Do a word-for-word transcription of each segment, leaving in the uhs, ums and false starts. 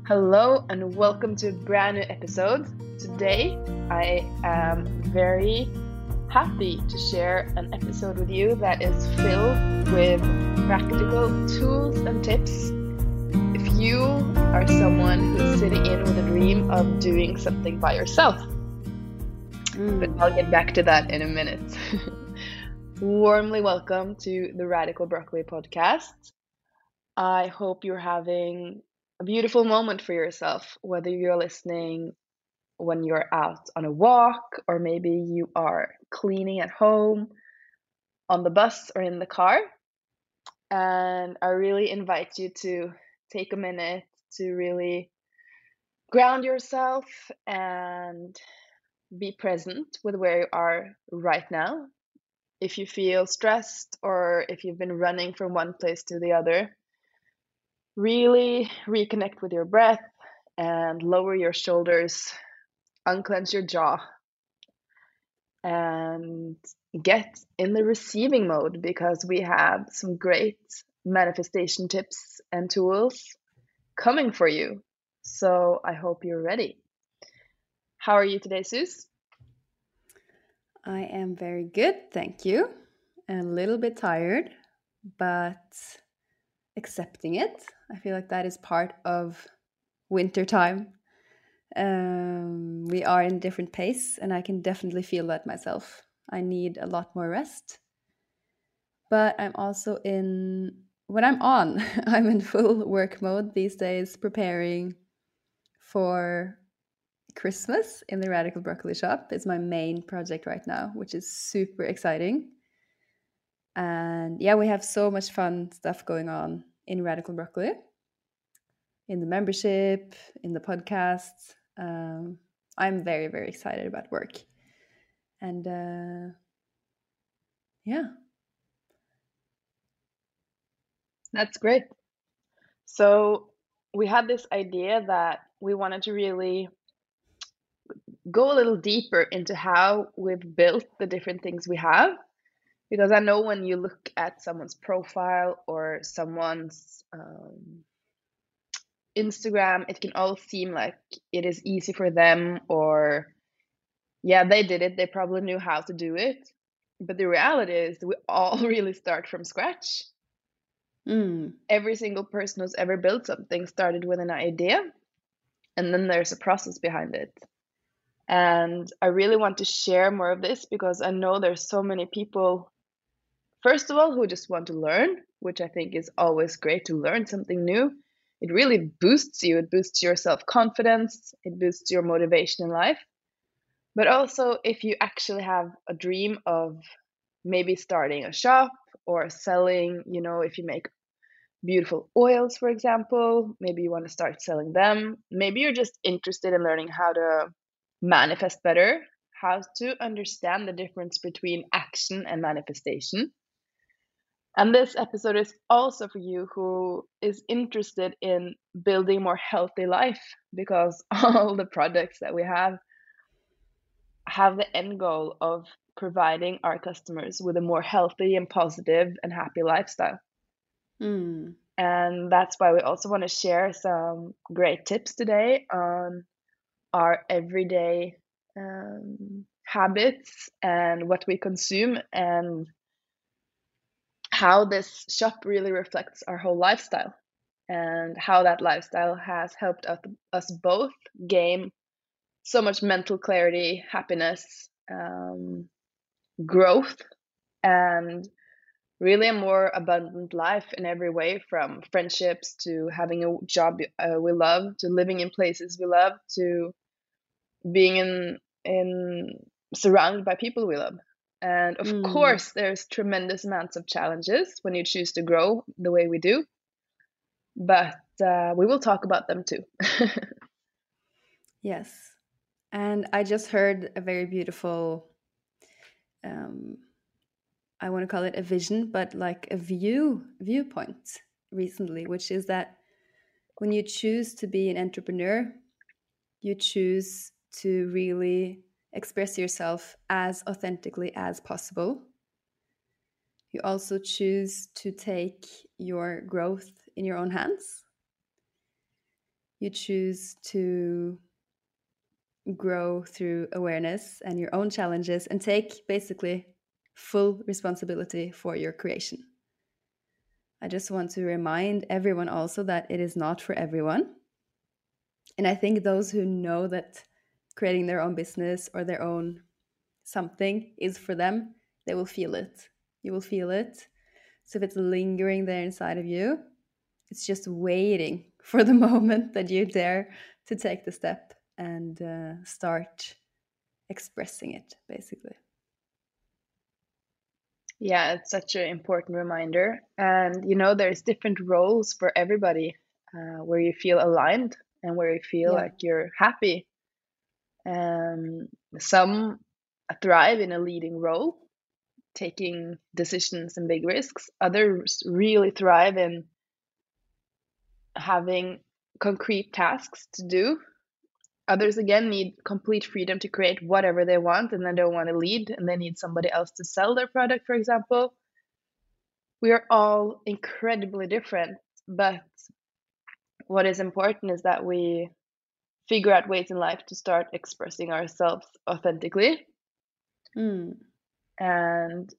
Hello and welcome to a brand new episode. Today I am very happy to share an episode with you that is filled with practical tools and tips. If you are someone who's sitting in with a dream of doing something by yourself, mm. but I'll get back to that in a minute. Warmly welcome to the Radical Broccoli podcast. I hope you're having a beautiful moment for yourself, whether you're listening when you're out on a walk, or maybe you are cleaning at home, on the bus, or in the car. And I really invite you to take a minute to really ground yourself and be present with where you are right now. If you feel stressed or if you've been running from one place to the other, really reconnect with your breath and lower your shoulders, unclench your jaw, and get in the receiving mode, because we have some great manifestation tips and tools coming for you. So I hope you're ready. How are you today, Sus? I am very good, thank you. A little bit tired, but accepting it. I feel like that is part of winter time. Um, we are in a different pace, and I can definitely feel that myself. I need a lot more rest. But I'm also in, when I'm on, I'm in full work mode these days, preparing for Christmas in the Radical Broccoli shop. It's my main project right now, which is super exciting. And yeah, we have so much fun stuff going on in Radical Broccoli, in the membership, in the podcast. Um, I'm very, very excited about work. And uh, yeah. That's great. So we had this idea that we wanted to really go a little deeper into how we've built the different things we have. Because I know when you look at someone's profile or someone's um, Instagram, it can all seem like it is easy for them, or yeah, they did it, they probably knew how to do it. But the reality is we all really start from scratch. Mm. Every single person who's ever built something started with an idea, and then there's a process behind it. And I really want to share more of this because I know there's so many people, first of all, who just want to learn, which I think is always great to learn something new. It really boosts you. It boosts your self-confidence. It boosts your motivation in life. But also, if you actually have a dream of maybe starting a shop or selling, you know, if you make beautiful oils, for example, maybe you want to start selling them. Maybe you're just interested in learning how to manifest better, how to understand the difference between action and manifestation. And this episode is also for you who is interested in building a more healthy life, because all the products that we have have the end goal of providing our customers with a more healthy and positive and happy lifestyle. Mm. And that's why we also want to share some great tips today on our everyday um, habits and what we consume, and how this shop really reflects our whole lifestyle, and how that lifestyle has helped us, us both gain so much mental clarity, happiness, um, growth, and really a more abundant life in every way, from friendships to having a job uh, we love, to living in places we love, to being in in surrounded by people we love. And of Mm. course, there's tremendous amounts of challenges when you choose to grow the way we do, but uh, we will talk about them too. Yes. And I just heard a very beautiful, um, I want to call it a vision, but like a view viewpoint recently, which is that when you choose to be an entrepreneur, you choose to really express yourself as authentically as possible. You also choose to take your growth in your own hands. You choose to grow through awareness and your own challenges and take basically full responsibility for your creation. I just want to remind everyone also that it is not for everyone. And I think those who know that creating their own business or their own something is for them, they will feel it. You will feel it. So if it's lingering there inside of you, it's just waiting for the moment that you dare to take the step and uh, start expressing it, basically. Yeah, it's such an important reminder. And, you know, there's different roles for everybody uh, where you feel aligned and where you feel Yeah. like you're happy. Um, some thrive in a leading role, taking decisions and big risks. Others really thrive in having concrete tasks to do. Others, again, need complete freedom to create whatever they want and then don't want to lead and they need somebody else to sell their product, for example. We are all incredibly different, but what is important is that we figure out ways in life to start expressing ourselves authentically. Mm. And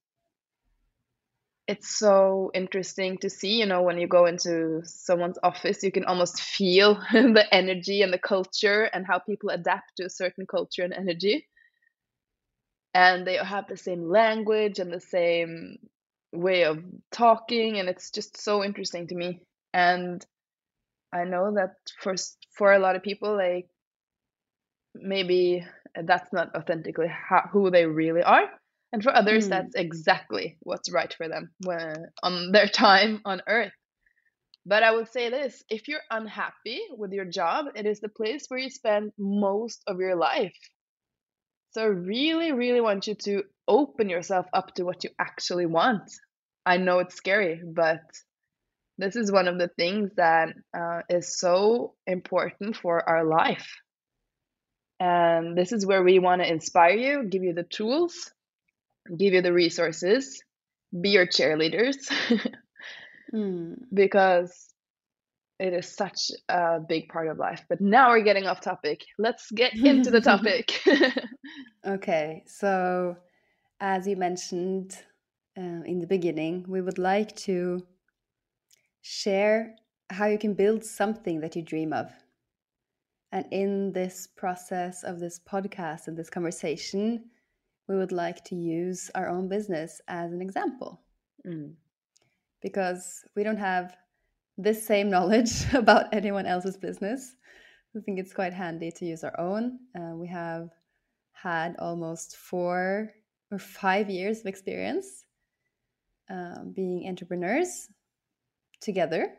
it's so interesting to see, you know, when you go into someone's office, you can almost feel the energy and the culture and how people adapt to a certain culture and energy. And they have the same language and the same way of talking, and it's just so interesting to me. And I know that for for a lot of people, like maybe that's not authentically how, who they really are, and for others, Mm. that's exactly what's right for them when, on their time on Earth. But I would say this: if you're unhappy with your job, it is the place where you spend most of your life. So I really, really want you to open yourself up to what you actually want. I know it's scary, but this is one of the things that uh, is so important for our life. And this is where we want to inspire you, give you the tools, give you the resources, be your cheerleaders, Mm. because it is such a big part of life. But now we're getting off topic. Let's get into the topic. Okay, so as you mentioned uh, in the beginning, we would like to share how you can build something that you dream of. And in this process of this podcast and this conversation, we would like to use our own business as an example. Mm. Because we don't have this same knowledge about anyone else's business. I think it's quite handy to use our own. Uh, we have had almost four or five years of experience uh, being entrepreneurs together.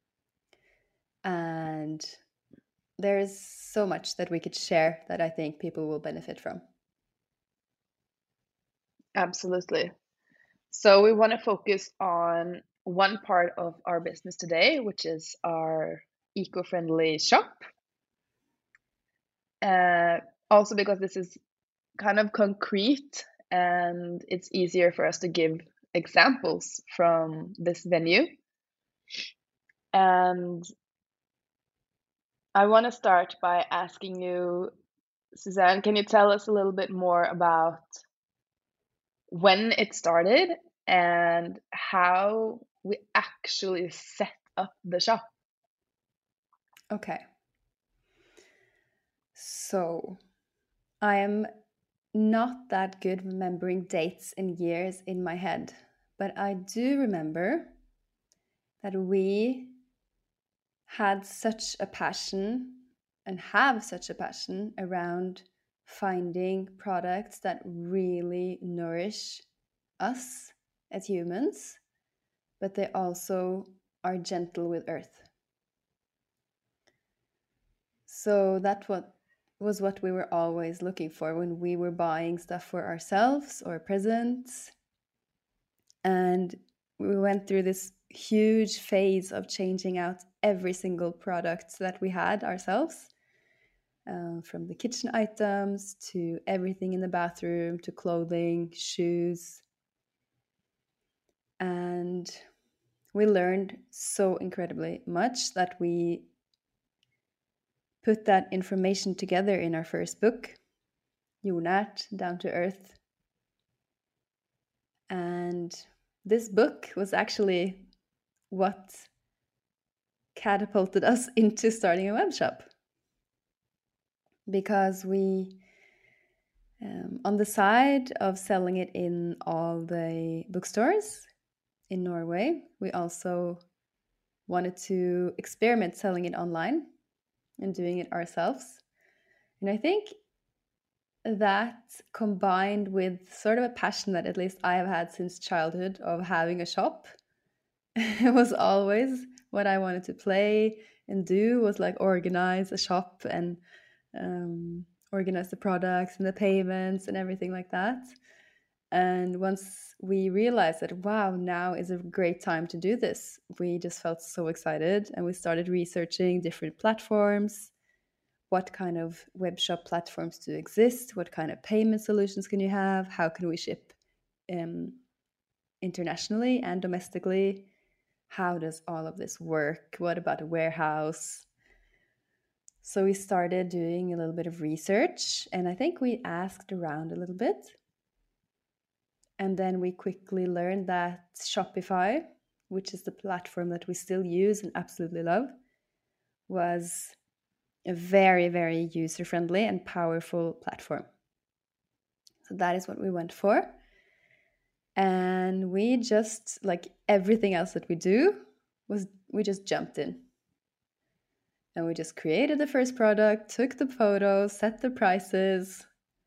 And there's so much that we could share that I think people will benefit from. Absolutely. So we want to focus on one part of our business today, which is our eco-friendly shop. Uh, also because this is kind of concrete and it's easier for us to give examples from this venue. And I want to start by asking you, Suzanne, can you tell us a little bit more about when it started and how we actually set up the shop? Okay. So I am not that good remembering dates and years in my head, but I do remember that we had such a passion and have such a passion around finding products that really nourish us as humans, but they also are gentle with earth. So that what was what we were always looking for when we were buying stuff for ourselves or presents. And we went through this huge phase of changing out every single product that we had ourselves, uh, from the kitchen items to everything in the bathroom to clothing, shoes. And we learned so incredibly much that we put that information together in our first book, Jordnärt, Down to Earth. And this book was actually what catapulted us into starting a web shop. Because we, um, on the side of selling it in all the bookstores in Norway, we also wanted to experiment selling it online and doing it ourselves. And I think that combined with sort of a passion that at least I have had since childhood of having a shop, it was always what I wanted to play and do, was like organize a shop and um, organize the products and the payments and everything like that. And once we realized that, wow, now is a great time to do this, we just felt so excited, and we started researching different platforms. What kind of web shop platforms do exist? What kind of payment solutions can you have? How can we ship um, internationally and domestically? How does all of this work? What about a warehouse? So we started doing a little bit of research, and I think we asked around a little bit. And then we quickly learned that Shopify, which is the platform that we still use and absolutely love, was a very, very user-friendly and powerful platform. So that is what we went for. And we just, like everything else that we do, was we just jumped in. And we just created the first product, took the photos, set the prices,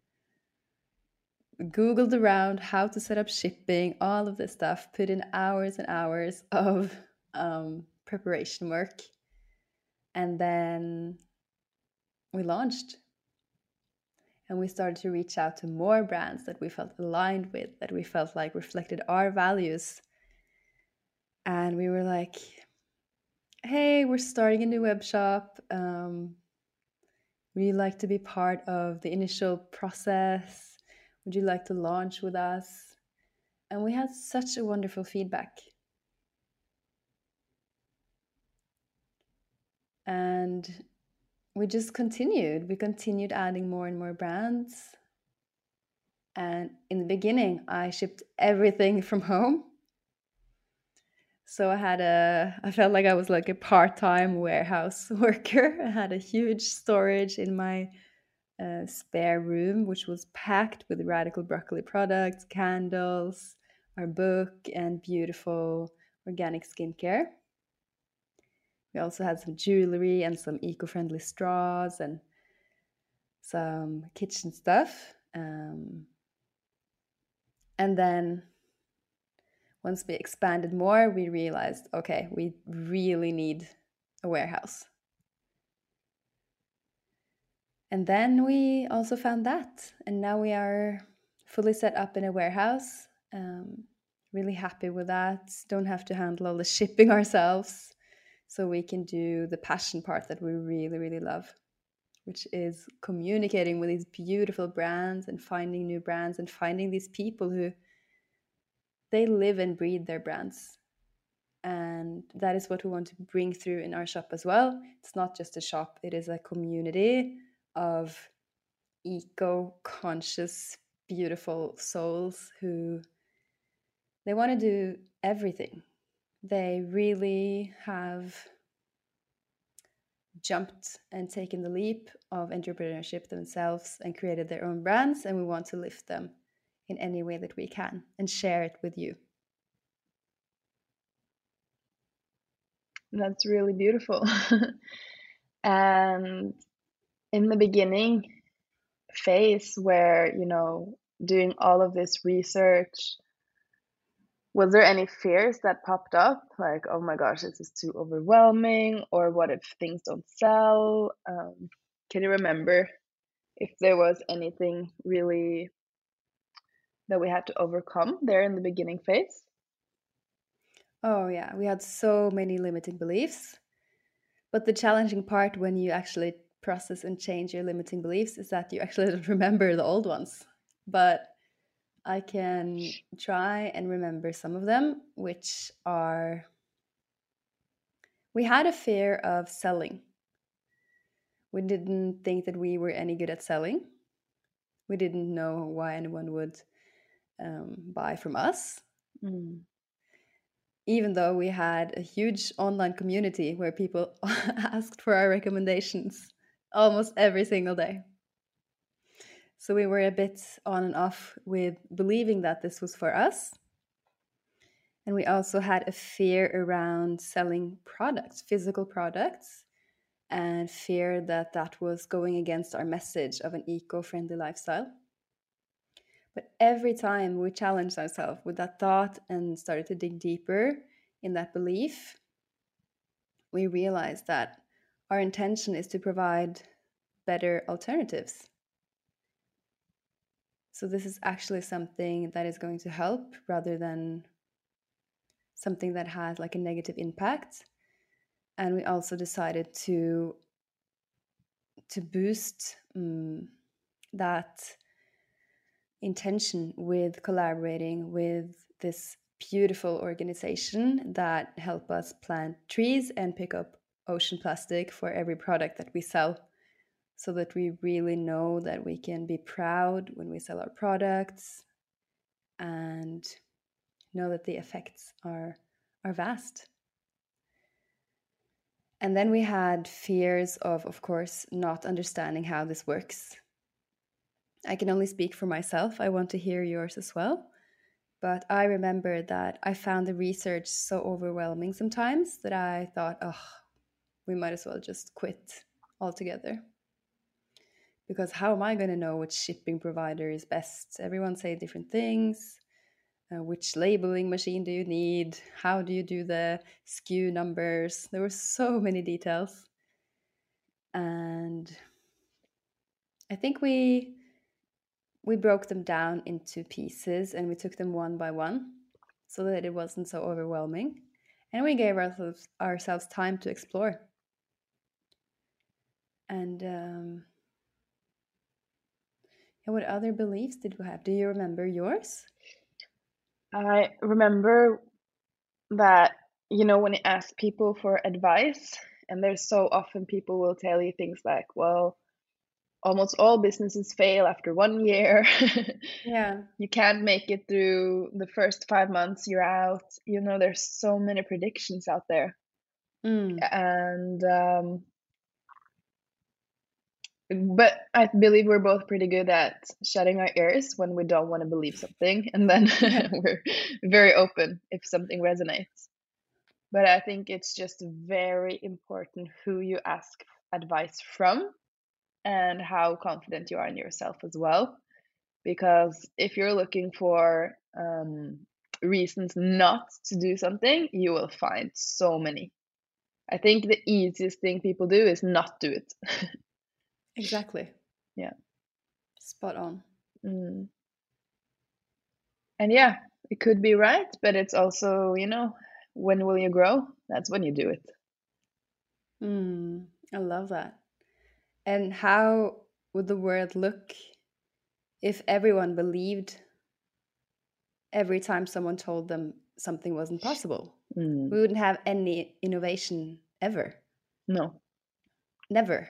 Googled around how to set up shipping, all of this stuff, put in hours and hours of um, preparation work. And then we launched. And we started to reach out to more brands that we felt aligned with, that we felt like reflected our values. And we were like, hey, we're starting a new web shop. Um, we'd like to be part of the initial process. Would you like to launch with us? And we had such a wonderful feedback. And we just continued. We continued adding more and more brands. And in the beginning, I shipped everything from home. So I had a, I felt like I was like a part-time warehouse worker. I had a huge storage in my uh, spare room, which was packed with Radical Broccoli products, candles, our book, and beautiful organic skincare. We also had some jewelry and some eco-friendly straws and some kitchen stuff. Um, and then once we expanded more, we realized, okay, we really need a warehouse. And then we also found that. And now we are fully set up in a warehouse. Um, really happy with that. Don't have to handle all the shipping ourselves. So we can do the passion part that we really, really love, which is communicating with these beautiful brands and finding new brands and finding these people who they live and breathe their brands. And that is what we want to bring through in our shop as well. It's not just a shop, it is a community of eco-conscious, beautiful souls who they want to do everything. They really have jumped and taken the leap of entrepreneurship themselves and created their own brands, and we want to lift them in any way that we can and share it with you. That's really beautiful. And in the beginning phase where, you know, doing all of this research, was there any fears that popped up? Like, oh my gosh, this is too overwhelming, or what if things don't sell? Um, can you remember if there was anything really that we had to overcome there in the beginning phase? Oh yeah, we had so many limiting beliefs. But the challenging part when you actually process and change your limiting beliefs is that you actually don't remember the old ones. But I can try and remember some of them, which are, we had a fear of selling. We didn't think that we were any good at selling. We didn't know why anyone would um, buy from us, Mm. even though we had a huge online community where people asked for our recommendations almost every single day. So we were a bit on and off with believing that this was for us. And we also had a fear around selling products, physical products, and fear that that was going against our message of an eco-friendly lifestyle. But every time we challenged ourselves with that thought and started to dig deeper in that belief, we realized that our intention is to provide better alternatives. So this is actually something that is going to help rather than something that has like a negative impact. And we also decided to to boost um, that intention with collaborating with this beautiful organization that help us plant trees and pick up ocean plastic for every product that we sell, so that we really know that we can be proud when we sell our products and know that the effects are are vast. And then we had fears of of course not understanding how this works. I can only speak for myself. I want to hear yours as well. But I remember that I found the research so overwhelming sometimes that I thought, oh, we might as well just quit altogether. Because how am I going to know which shipping provider is best? Everyone say different things. Uh, which labeling machine do you need? How do you do the S K U numbers? There were so many details. And I think we we broke them down into pieces and we took them one by one so that it wasn't so overwhelming. And we gave ourselves, ourselves time to explore. And um, and what other beliefs did we have? Do you remember yours? I remember that, you know, when you ask people for advice, and there's so often people will tell you things like, well, almost all businesses fail after one year. Yeah. You can't make it through the first five months, you're out. You know, there's so many predictions out there. Mm. And um, but I believe we're both pretty good at shutting our ears when we don't want to believe something, and then Yeah. we're very open if something resonates. But I think it's just very important who you ask advice from and how confident you are in yourself as well. Because if you're looking for um, reasons not to do something, you will find so many. I think the easiest thing people do is not do it. Exactly. Yeah. Spot on. Mm. And yeah, it could be right, but it's also, you know, when will you grow? That's when you do it. Mm. I love that. And how would the world look if everyone believed every time someone told them something wasn't possible? Mm. We wouldn't have any innovation ever. No. Never.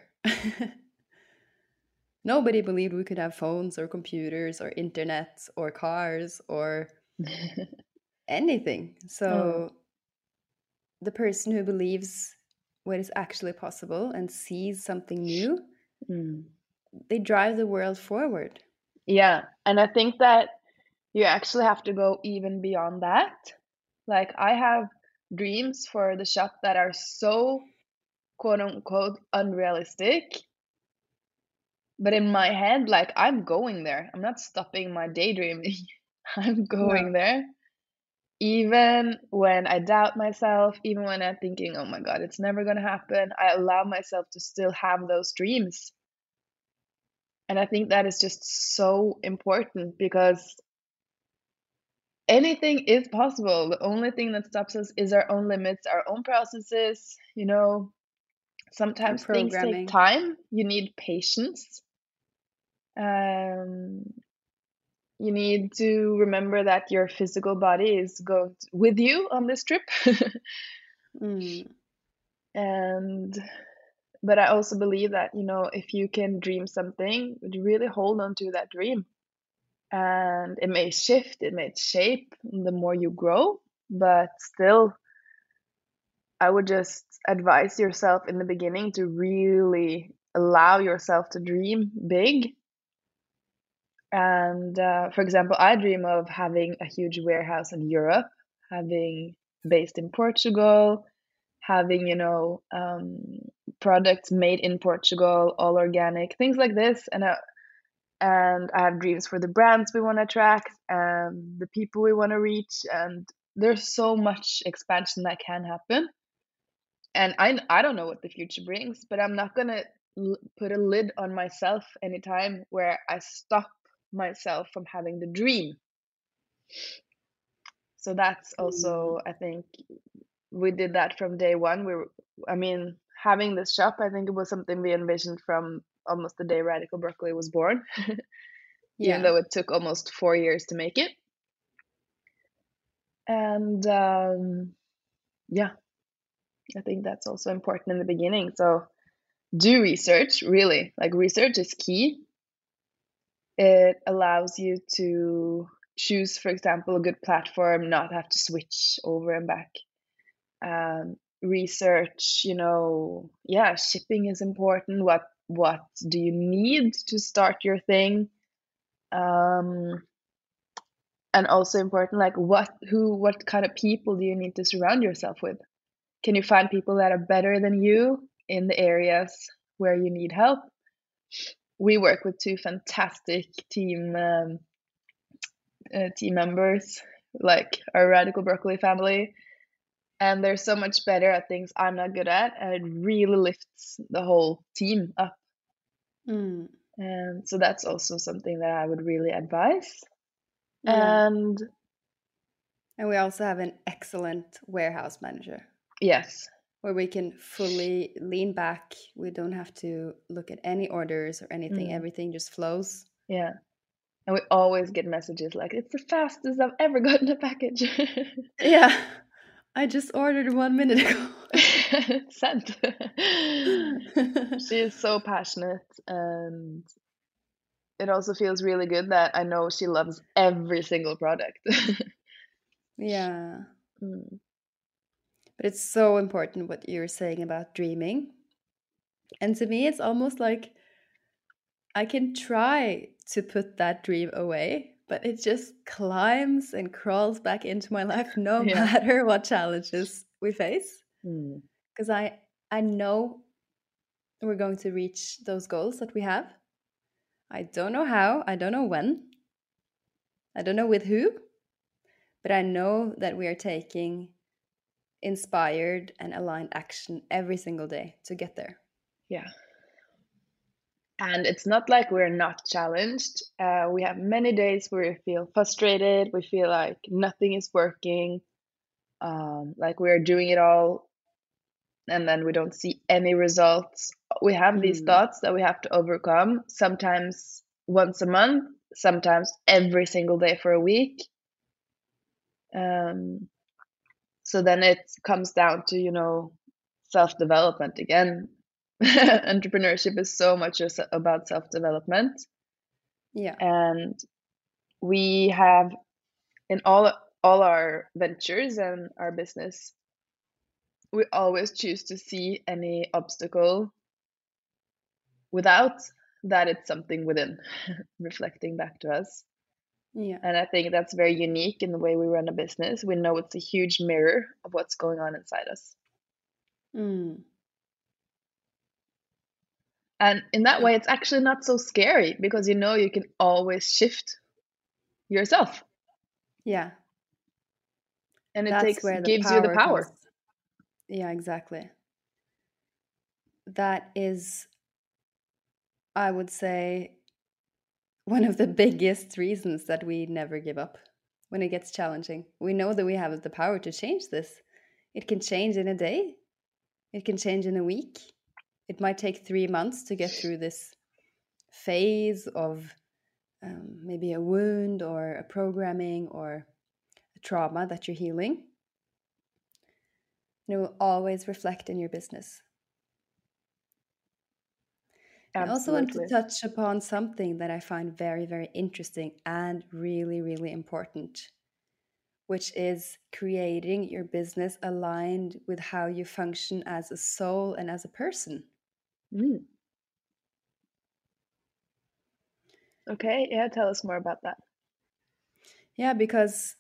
Nobody believed we could have phones or computers or internet or cars or anything. So Oh. the person who believes what is actually possible and sees something new, Mm. they drive the world forward. Yeah, and I think that you actually have to go even beyond that. Like, I have dreams for the shop that are so quote unquote unrealistic. But in my head, like, I'm going there. I'm not stopping my daydreaming. I'm No. going there. Even when I doubt myself, even when I'm thinking, oh my God, it's never going to happen, I allow myself to still have those dreams. And I think that is just so important because anything is possible. The only thing that stops us is our own limits, our own processes. You know, Our sometimes things take programming. time. You need patience. Um, you need to remember that your physical body is going to, with you on this trip. Mm. And but I also believe that, you know, if you can dream something, you really hold on to that dream. And it may shift, it may shape the more you grow, but still, I would just advise yourself in the beginning to really allow yourself to dream big. And uh, for example, I dream of having a huge warehouse in Europe, having based in Portugal, having, you know, um, products made in Portugal, all organic, things like this. And I, and I have dreams for the brands we want to attract and the people we want to reach. And there's so much expansion that can happen. And I I don't know what the future brings, but I'm not gonna l- put a lid on myself anytime where I stop myself from having the dream. So that's Mm. also, I think, we did that from day one. We were, I mean, having this shop, I think it was something we envisioned from almost the day Radical Broccoli was born, even Yeah. though it took almost four years to make it. And um, yeah, I think that's also important in the beginning. So do research, really. Like, research is key. It allows you to choose, for example, a good platform, not have to switch over and back. Um, research, you know, yeah, shipping is important. What what do you need to start your thing? Um, and also important, like what who what kind of people do you need to surround yourself with? Can you find people that are better than you in the areas where you need help? We work with two fantastic team um, uh, team members, like our Radical Broccoli family, and they're so much better at things I'm not good at, and it really lifts the whole team up. Mm. And so that's also something that I would really advise. Yeah. And And we also have an excellent warehouse manager yes, where we can fully lean back. We don't have to look at any orders or anything. mm, Everything just flows. yeah. And we always get messages like, it's the fastest I've ever gotten a package. Yeah. I just ordered one minute ago. Sent. She is so passionate, and it also feels really good that I know she loves every single product. Yeah. Mm. But it's so important what you're saying about dreaming. And to me, it's almost like I can try to put that dream away, but it just climbs and crawls back into my life no Yeah. matter what challenges we face. Mm. Because I, I know we're going to reach those goals that we have. I don't know how, I don't know when, I don't know with who, but I know that we are taking inspired and aligned action every single day to get there. Yeah. And it's not like we're not challenged. Uh, we have many days where we feel frustrated, we feel like nothing is working, um, like we're doing it all and then we don't see any results. We have these Mm. thoughts that we have to overcome, sometimes once a month, sometimes every single day for a week. Um, so then it comes down to, you know, self-development again. Entrepreneurship is so much about self-development. Yeah. And we have in all all our ventures and our business, we always choose to see any obstacle without that it's something within reflecting back to us. Yeah. And I think that's very unique in the way we run a business. We know it's a huge mirror of what's going on inside us. Mm. And in that way, it's actually not so scary because you know you can always shift yourself. Yeah. And it That's takes where the gives you the power comes. power. Yeah, exactly. That is, I would say, one of the biggest reasons that we never give up when it gets challenging. We know that we have the power to change this. It can change in a day, it can change in a week. It might take three months to get through this phase of um, maybe a wound or a programming or a trauma that you're healing. And it will always reflect in your business. I also want to Absolutely. touch upon something that I find very, very interesting and really, really important, which is creating your business aligned with how you function as a soul and as a person. Mm. Okay, yeah, tell us more about that. Yeah, because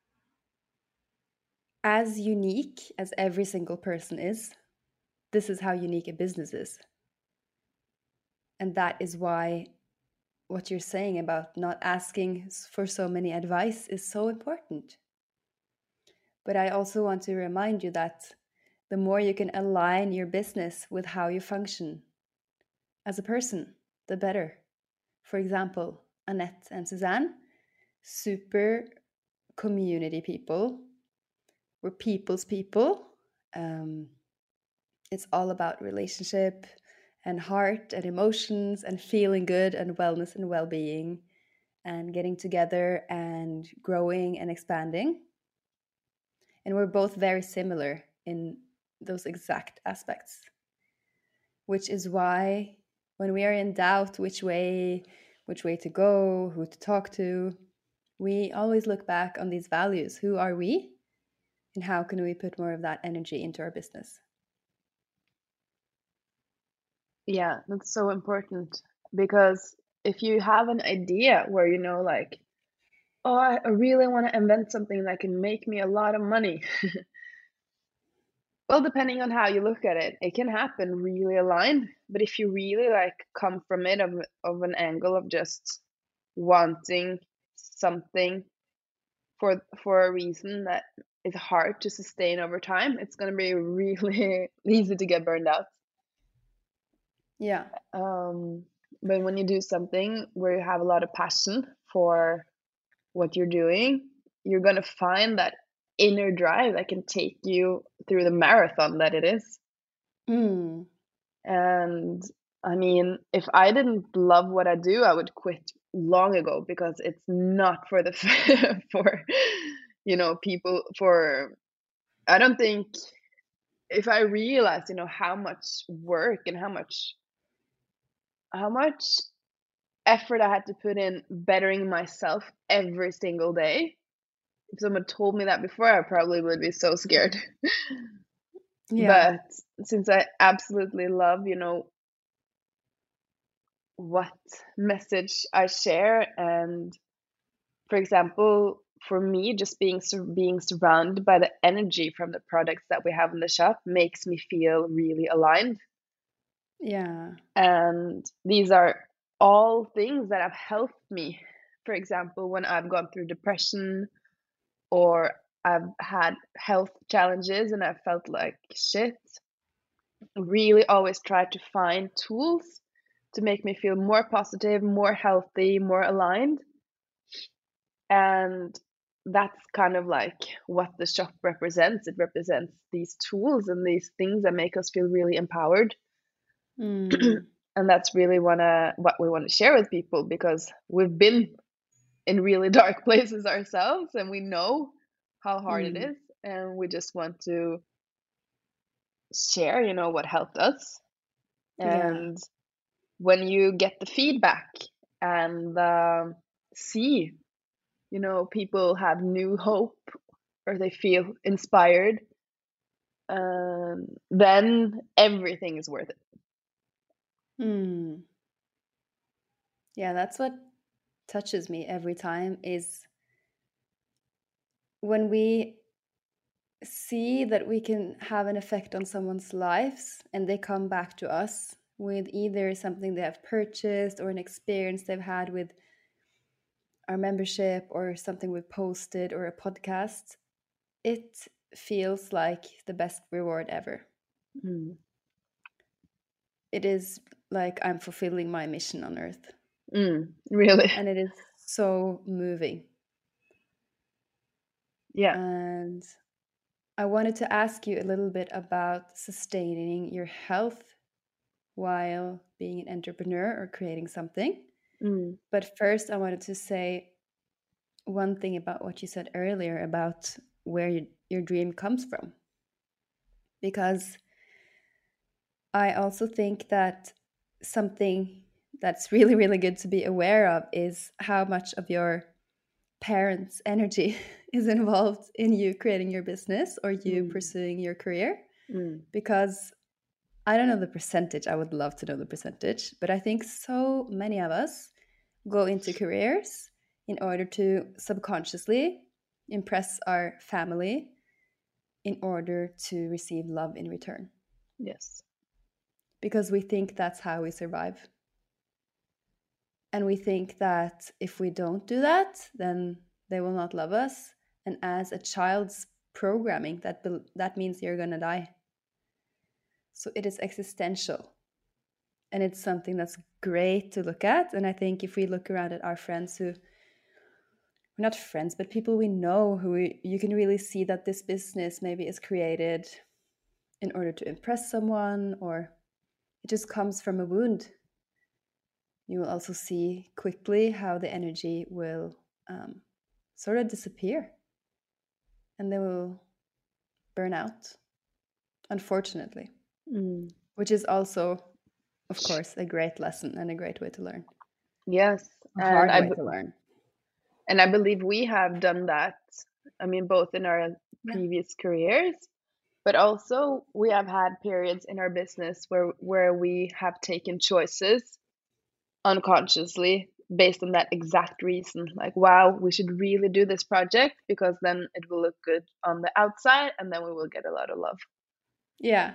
as unique as every single person is, this is how unique a business is. And that is why what you're saying about not asking for so many advice is so important. But I also want to remind you that the more you can align your business with how you function as a person, the better. For example, Annette and Suzanne, super community people. We're people's people. Um, it's all about relationship and heart and emotions and feeling good and wellness and well being and getting together and growing and expanding. And we're both very similar in those exact aspects, which is why when we are in doubt which way which way to go, who to talk to, we always look back on these values. Who are we? And how can we put more of that energy into our business? Yeah, that's so important because if you have an idea where you know, like, oh, I really want to invent something that can make me a lot of money. Well, depending on how you look at it, it can happen really aligned. But if you really like come from it of of an angle of just wanting something for for a reason that is hard to sustain over time, it's gonna be really easy to get burned out. Yeah. Um, but when you do something where you have a lot of passion for what you're doing, you're gonna find that inner drive that can take you through the marathon that it is. Mm. And I mean, if I didn't love what I do, I would quit long ago because it's not for the for you know people for I don't think if I realized, you know, how much work and how much how much effort I had to put in bettering myself every single day. If someone told me that before, I probably would be so scared. Yeah. But since I absolutely love, you know, what message I share, and for example, for me, just being sur- being surrounded by the energy from the products that we have in the shop makes me feel really aligned. Yeah. And these are all things that have helped me. For example, when I've gone through depression or I've had health challenges and I felt like shit, really always try to find tools to make me feel more positive, more healthy, more aligned. And that's kind of like what the shop represents. It represents these tools and these things that make us feel really empowered. Mm. And that's really wanna what we want to share with people because we've been in really dark places ourselves and we know how hard it Mm. is, and we just want to share, you know, what helped us. Yeah. And when you get the feedback and um, see, you know, people have new hope or they feel inspired, um, then everything is worth it. Mm. Yeah, that's what touches me every time is when we see that we can have an effect on someone's lives and they come back to us with either something they have purchased or an experience they've had with our membership or something we've posted or a podcast, it feels like the best reward ever. Mm. It is like I'm fulfilling my mission on earth. Mm, really. And it is so moving. Yeah. And I wanted to ask you a little bit about sustaining your health while being an entrepreneur or creating something. Mm. But first, I wanted to say one thing about what you said earlier about where your, your dream comes from. Because I also think that something that's really, really good to be aware of is how much of your parents' energy is involved in you creating your business or you Mm. pursuing your career. Mm. Because I don't know the percentage, I would love to know the percentage, but I think so many of us go into careers in order to subconsciously impress our family in order to receive love in return. Yes. Because we think that's how we survive. And we think that if we don't do that, then they will not love us. And as a child's programming, that bel that means you're gonna die. So it is existential, and it's something that's great to look at. And I think if we look around at our friends who, not friends, but people we know who we, you can really see that this business maybe is created in order to impress someone, or it just comes from a wound. You will also see quickly how the energy will um, sort of disappear, and they will burn out, unfortunately, Mm. which is also, of course, a great lesson and a great way to learn, Yes, a and hard I way b- to learn. and I believe we have done that. I mean, both in our Yeah. previous careers, but also we have had periods in our business where where we have taken choices unconsciously based on that exact reason. Like, wow, we should really do this project because then it will look good on the outside, and then we will get a lot of love. Yeah.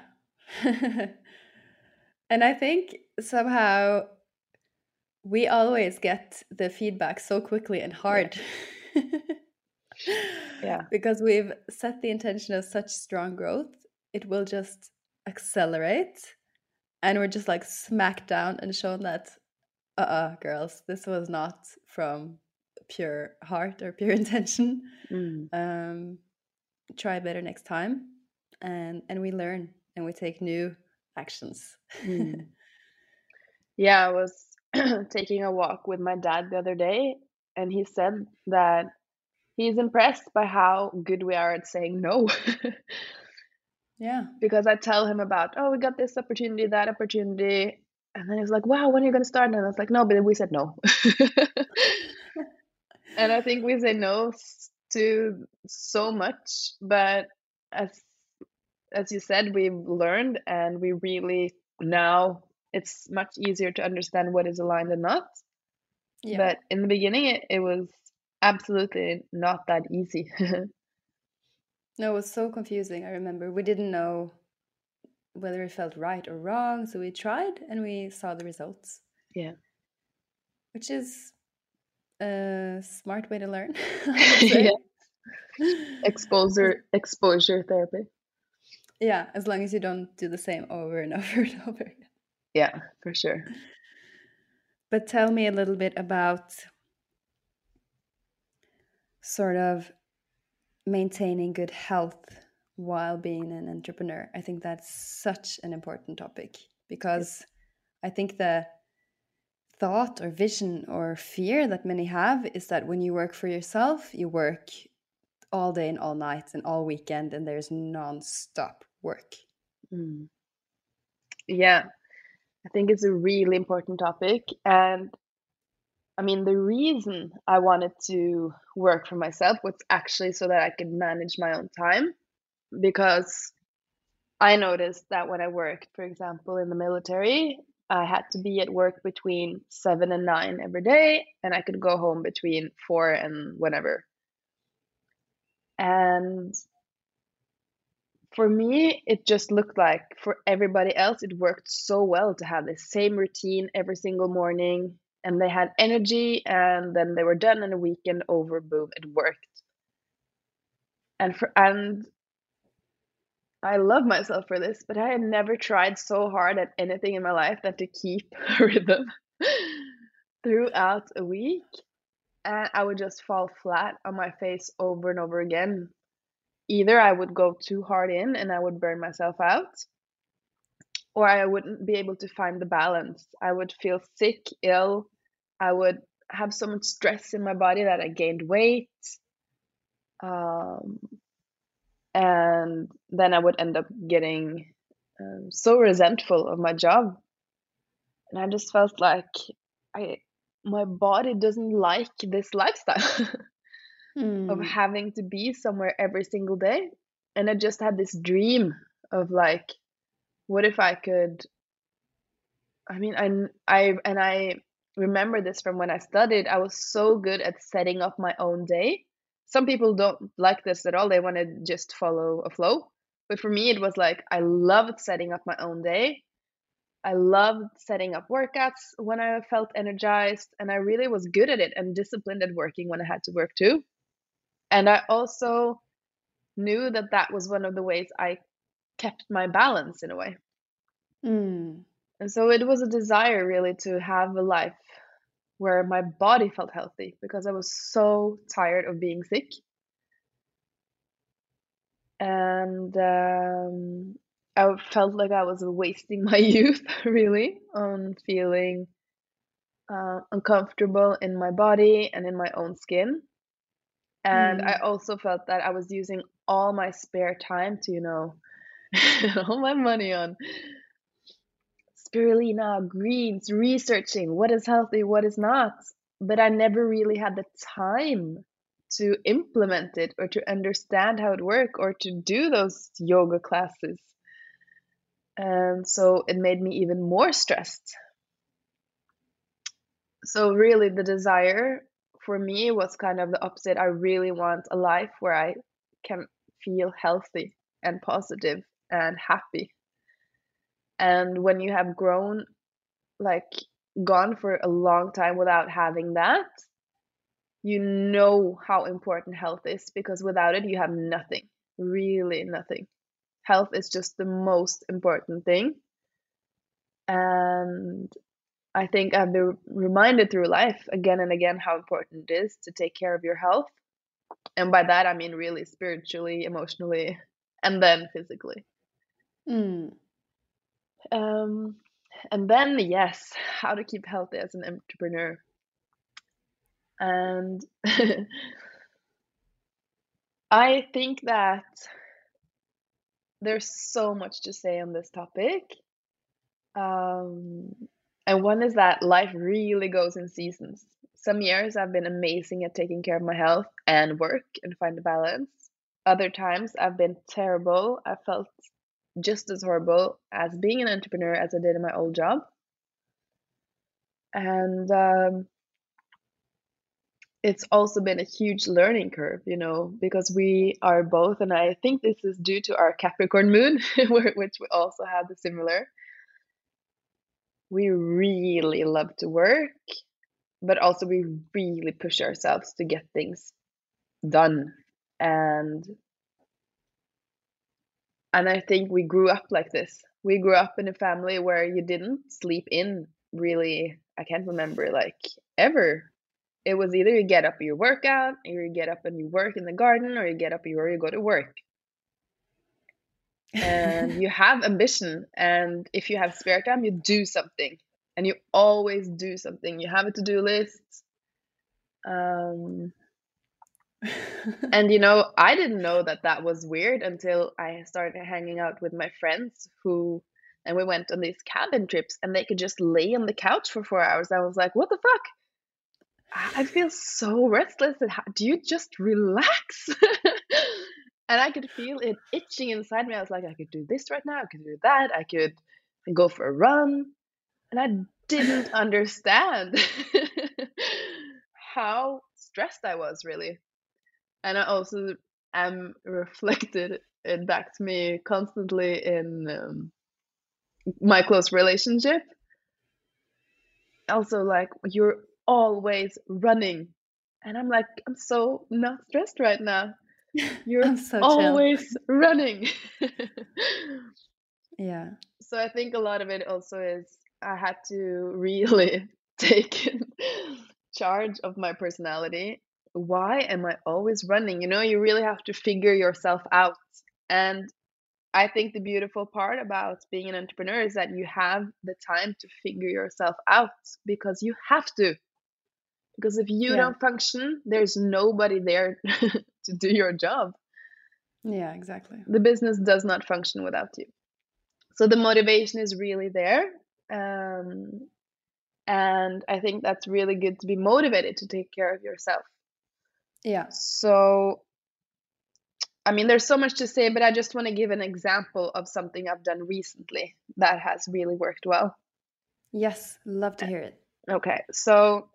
And I think somehow we always get the feedback so quickly and Yeah, hard. yeah. Because we've set the intention of such strong growth, it will just accelerate. And we're just like smacked down and shown that, uh uh girls, this was not from pure heart or pure intention. Mm. Um, try better next time. And, and we learn and we take new actions. Mm. Yeah, I was taking a walk with my dad the other day, and he said that he's impressed by how good we are at saying no. Yeah. Because I tell him about, oh, we got this opportunity, that opportunity. And then he's like, wow, when are you going to start? And I was like, no, but we said no. And I think we say no s- to so much, but as as you said, we've learned and we really now it's much easier to understand what is aligned and not. Yeah. But in the beginning, it, it was absolutely not that easy. No, it was so confusing. I remember we didn't know whether it felt right or wrong. So we tried and we saw the results, Yeah. which is a smart way to learn, I would Yeah. say. As- Exposure exposure therapy. yeah, as long as you don't do the same over and over and over. Yeah, for sure. But tell me a little bit about sort of maintaining good health while being an entrepreneur. I think that's such an important topic Yes. because I think the thought or vision or fear that many have is that when you work for yourself, you work all day and all night and all weekend, and there's non-stop work. Mm. Yeah, I think it's a really important topic. And I mean, the reason I wanted to work for myself was actually so that I could manage my own time. Because I noticed that when I worked, for example, in the military, I had to be at work between seven and nine every day, and I could go home between four and whenever. And for me, it just looked like for everybody else, it worked so well to have the same routine every single morning, and they had energy, and then they were done, and a weekend over, boom, it worked. And for and I love myself for this, but I had never tried so hard at anything in my life than to keep a rhythm throughout a week. And I would just fall flat on my face over and over again. Either I would go too hard in and I would burn myself out, or I wouldn't be able to find the balance. I would feel sick, ill. I would have so much stress in my body that I gained weight. Um, and then I would end up getting um, so resentful of my job And I just felt like I my body doesn't like this lifestyle of Mm. having to be somewhere every single day. And I just had this dream of like, what if I could, I mean, I, I, and I remember this from when I studied. I was so good at setting up my own day. Some people don't like this at all. They want to just follow a flow. But for me, it was like I loved setting up my own day. I loved setting up workouts when I felt energized, and I really was good at it and disciplined at working when I had to work too. And I also knew that that was one of the ways I kept my balance in a way. Mm. And so it was a desire really to have a life where my body felt healthy because I was so tired of being sick. And um, I felt like I was wasting my youth really on feeling uh, uncomfortable in my body and in my own skin. And I Mm. also felt that I was using all my spare time to, you know, all my money on spirulina, greens, researching what is healthy, what is not. But I never really had the time to implement it or to understand how it works or to do those yoga classes. And so it made me even more stressed. So, really, the desire for me was kind of the opposite. I really want a life where I can feel healthy and positive and happy. And when you have grown, like, gone for a long time without having that, you know how important health is because without it, you have nothing, really nothing. Health is just the most important thing. And I think I've been reminded through life again and again how important it is to take care of your health. And by that, I mean really spiritually, emotionally, and then physically. Mm. Um, and then, yes, how to keep healthy as an entrepreneur. And I think that there's so much to say on this topic. Um, and one is that life really goes in seasons. Some years I've been amazing at taking care of my health and work and find a balance. Other times I've been terrible. I felt just as horrible as being an entrepreneur as I did in my old job. And um, it's also been a huge learning curve, you know, because we are both, and I think this is due to our Capricorn moon, which we also have the similar. We really love to work, but also we really push ourselves to get things done. And and I think we grew up like this. We grew up in a family where you didn't sleep in really. I can't remember like ever. It was either you get up and you work out, or you get up and you work in the garden, or you get up or you go to work. And you have ambition, and if you have spare time, you do something, and you always do something. You have a to-do list. Um, and you know, I didn't know that that was weird until I started hanging out with my friends who, and we went on these cabin trips, and they could just lay on the couch for four hours. I was like, what the fuck? I feel so restless. Do you just relax? And I could feel it itching inside me. I was like, I could do this right now. I could do that. I could go for a run. And I didn't understand how stressed I was, really. And I also am reflected it back to me constantly in um, my close relationship. Also, like, you're always running. And I'm like, I'm so not stressed right now. You're I'm so chill. always running. Yeah. So I think a lot of it also is I had to really take charge of my personality. Why am I always running? You know, you really have to figure yourself out. And I think the beautiful part about being an entrepreneur is that you have the time to figure yourself out because you have to. Because if you Yeah. don't function, there's nobody there to do your job. Yeah, exactly. The business does not function without you. So the motivation is really there. Um, And I think that's really good to be motivated to take care of yourself. Yeah. So, I mean, there's so much to say, but I just want to give an example of something I've done recently that has really worked well. Yes, love to hear it. Okay, so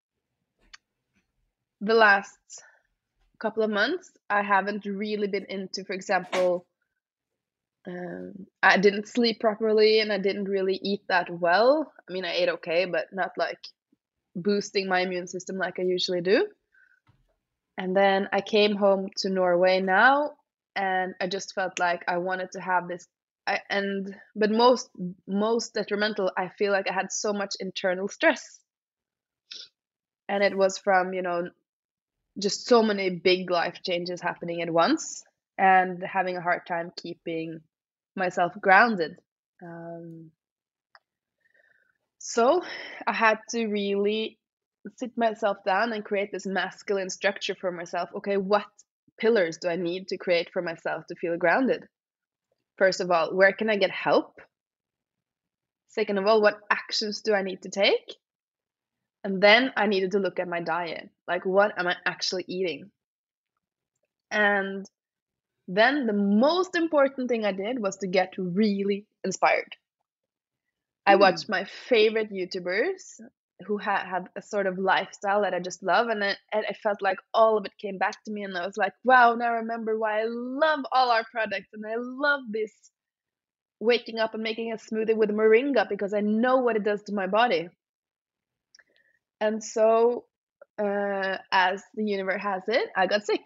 the last couple of months, I haven't really been into, for example, um, I didn't sleep properly and I didn't really eat that well. I mean, I ate okay, but not like boosting my immune system like I usually do. And then I came home to Norway now, and I just felt like I wanted to have this. I, and but most most detrimental, I feel like I had so much internal stress, and it was from, you know, just so many big life changes happening at once, and having a hard time keeping myself grounded. Um, so I had to really sit myself down and create this masculine structure for myself. Okay, what pillars do I need to create for myself to feel grounded? First of all, where can I get help? Second of all, what actions do I need to take? And then I needed to look at my diet. Like, what am I actually eating? And then the most important thing I did was to get really inspired. I watched my favorite YouTubers who ha- have a sort of lifestyle that I just love, and it, and I felt like all of it came back to me, and I was like, wow, now I remember why I love all our products, and I love this waking up and making a smoothie with moringa because I know what it does to my body. And so, uh, as the universe has it, I got sick.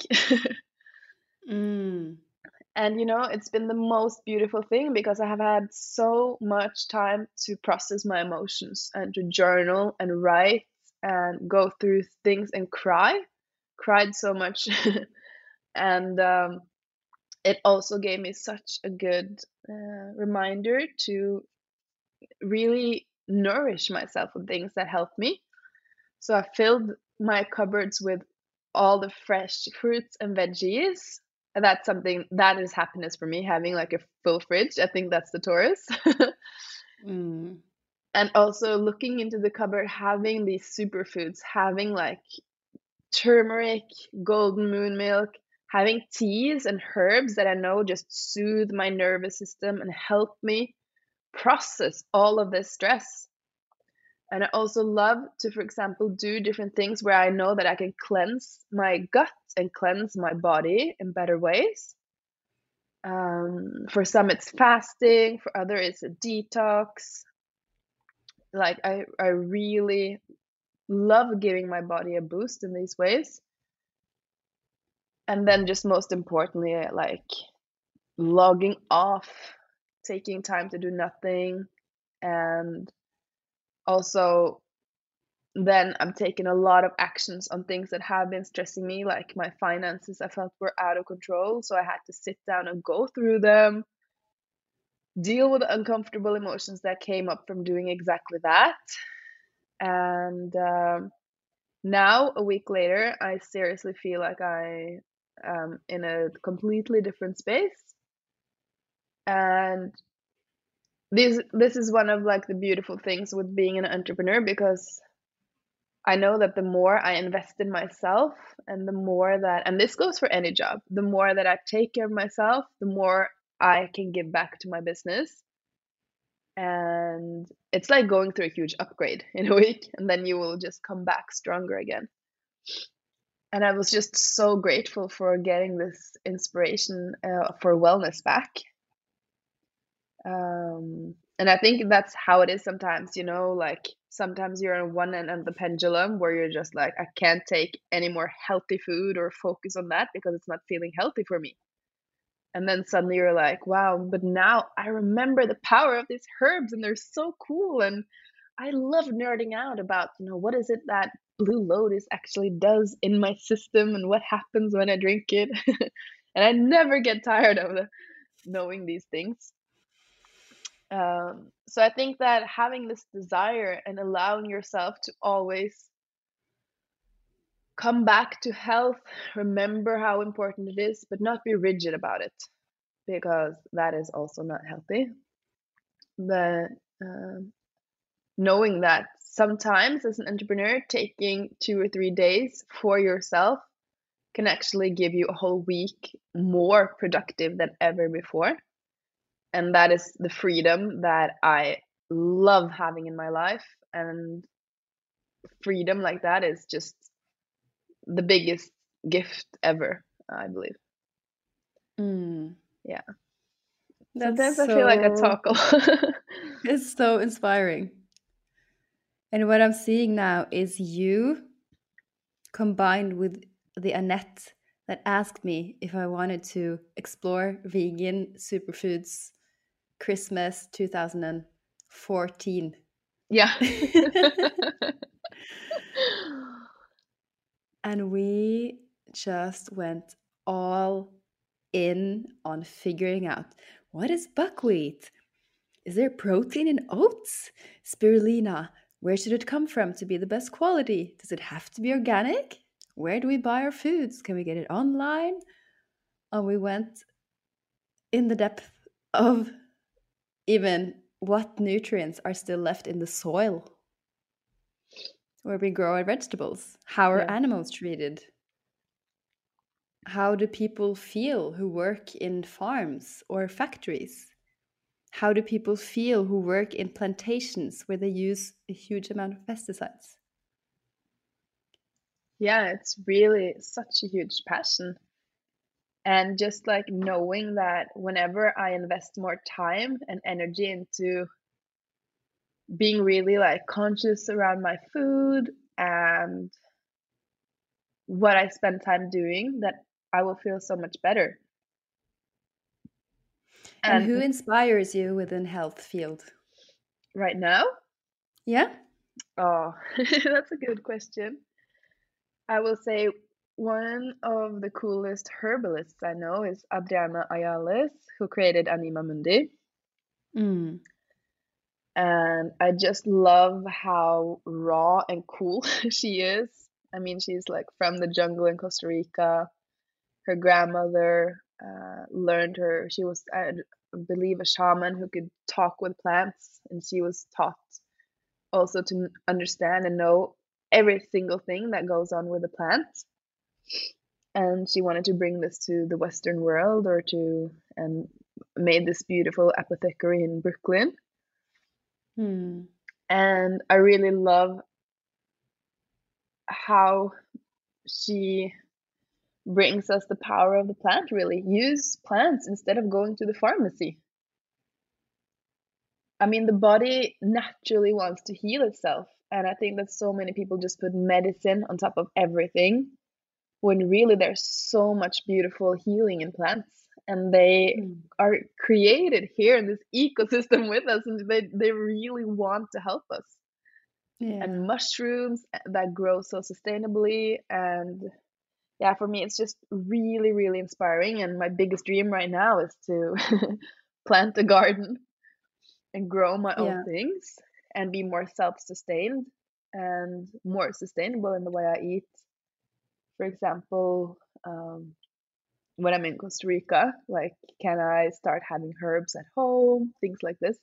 Mm. And you know, it's been the most beautiful thing because I have had so much time to process my emotions and to journal and write and go through things and cry. Cried so much. And um, it also gave me such a good uh, reminder to really nourish myself with things that help me. So I filled my cupboards with all the fresh fruits and veggies. And that's something that is happiness for me, having like a full fridge. I think that's the Taurus. Mm. And also looking into the cupboard, having these superfoods, having like turmeric, golden moon milk, having teas and herbs that I know just soothe my nervous system and help me process all of this stress. And I also love to, for example, do different things where I know that I can cleanse my gut and cleanse my body in better ways. Um, for some, it's fasting. For other, it's a detox. Like I, I really love giving my body a boost in these ways. And then, just most importantly, like logging off, taking time to do nothing, and also then I'm taking a lot of actions on things that have been stressing me, like my finances I felt were out of control. So I had to sit down and go through them, deal with the uncomfortable emotions that came up from doing exactly that. And um, now, a week later, I seriously feel like I am in a completely different space. And this this is one of like the beautiful things with being an entrepreneur, because I know that the more I invest in myself and the more that, and this goes for any job, the more that I take care of myself, the more I can give back to my business. And it's like going through a huge upgrade in a week, and then you will just come back stronger again. And I was just so grateful for getting this inspiration uh, for wellness back. Um, and I think that's how it is sometimes, you know, like sometimes you're on one end of the pendulum where you're just like, I can't take any more healthy food or focus on that because it's not feeling healthy for me. And then suddenly you're like, wow, but now I remember the power of these herbs and they're so cool. And I love nerding out about, you know, what is it that Blue Lotus actually does in my system and what happens when I drink it. And I never get tired of the, knowing these things. Um, so I think that having this desire and allowing yourself to always come back to health, remember how important it is, but not be rigid about it, because that is also not healthy. But um, knowing that sometimes as an entrepreneur, taking two or three days for yourself can actually give you a whole week more productive than ever before. And that is the freedom that I love having in my life. And freedom like that is just the biggest gift ever, I believe. Mm. Yeah. That's Sometimes I feel like I so, talk a lot. it's so inspiring. And what I'm seeing now is you combined with the Annette that asked me if I wanted to explore vegan superfoods Christmas two thousand fourteen. Yeah. And we just went all in on figuring out, what is buckwheat? Is there protein in oats? Spirulina, where should it come from to be the best quality? Does it have to be organic? Where do we buy our foods? Can we get it online? And we went in the depth of even what nutrients are still left in the soil where we grow our vegetables. How are Yeah. animals treated? How do people feel who work in farms or factories? How do people feel who work in plantations where they use a huge amount of pesticides? Yeah, it's really such a huge passion. And just like knowing that whenever I invest more time and energy into being really like conscious around my food and what I spend time doing, that I will feel so much better. And who And inspires you within health field? right now, Yeah? oh, that's a good question. I will say one of the coolest herbalists I know is Adriana Ayales, who created Anima Mundi. Mm. And I just love how raw and cool she is. I mean, she's like from the jungle in Costa Rica. Her grandmother uh, learned her, she was, I believe, a shaman who could talk with plants, and she was taught also to understand and know every single thing that goes on with the plant. And she wanted to bring this to the Western world, or to, and made this beautiful apothecary in Brooklyn. Mm. And I really love how she brings us the power of the plant, really. Use plants instead of going to the pharmacy. I mean, the body naturally wants to heal itself. And I think that so many people just put medicine on top of everything, when really there's so much beautiful healing in plants. And they Mm. are created here in this ecosystem with us, and they, they really want to help us. Yeah. And mushrooms that grow so sustainably. And yeah, for me, it's just really, really inspiring. And my biggest dream right now is to plant a garden and grow my own Yeah. things and be more self-sustained and more sustainable in the way I eat. For example, um, when I'm in Costa Rica, like, can I start having herbs at home? Things like this.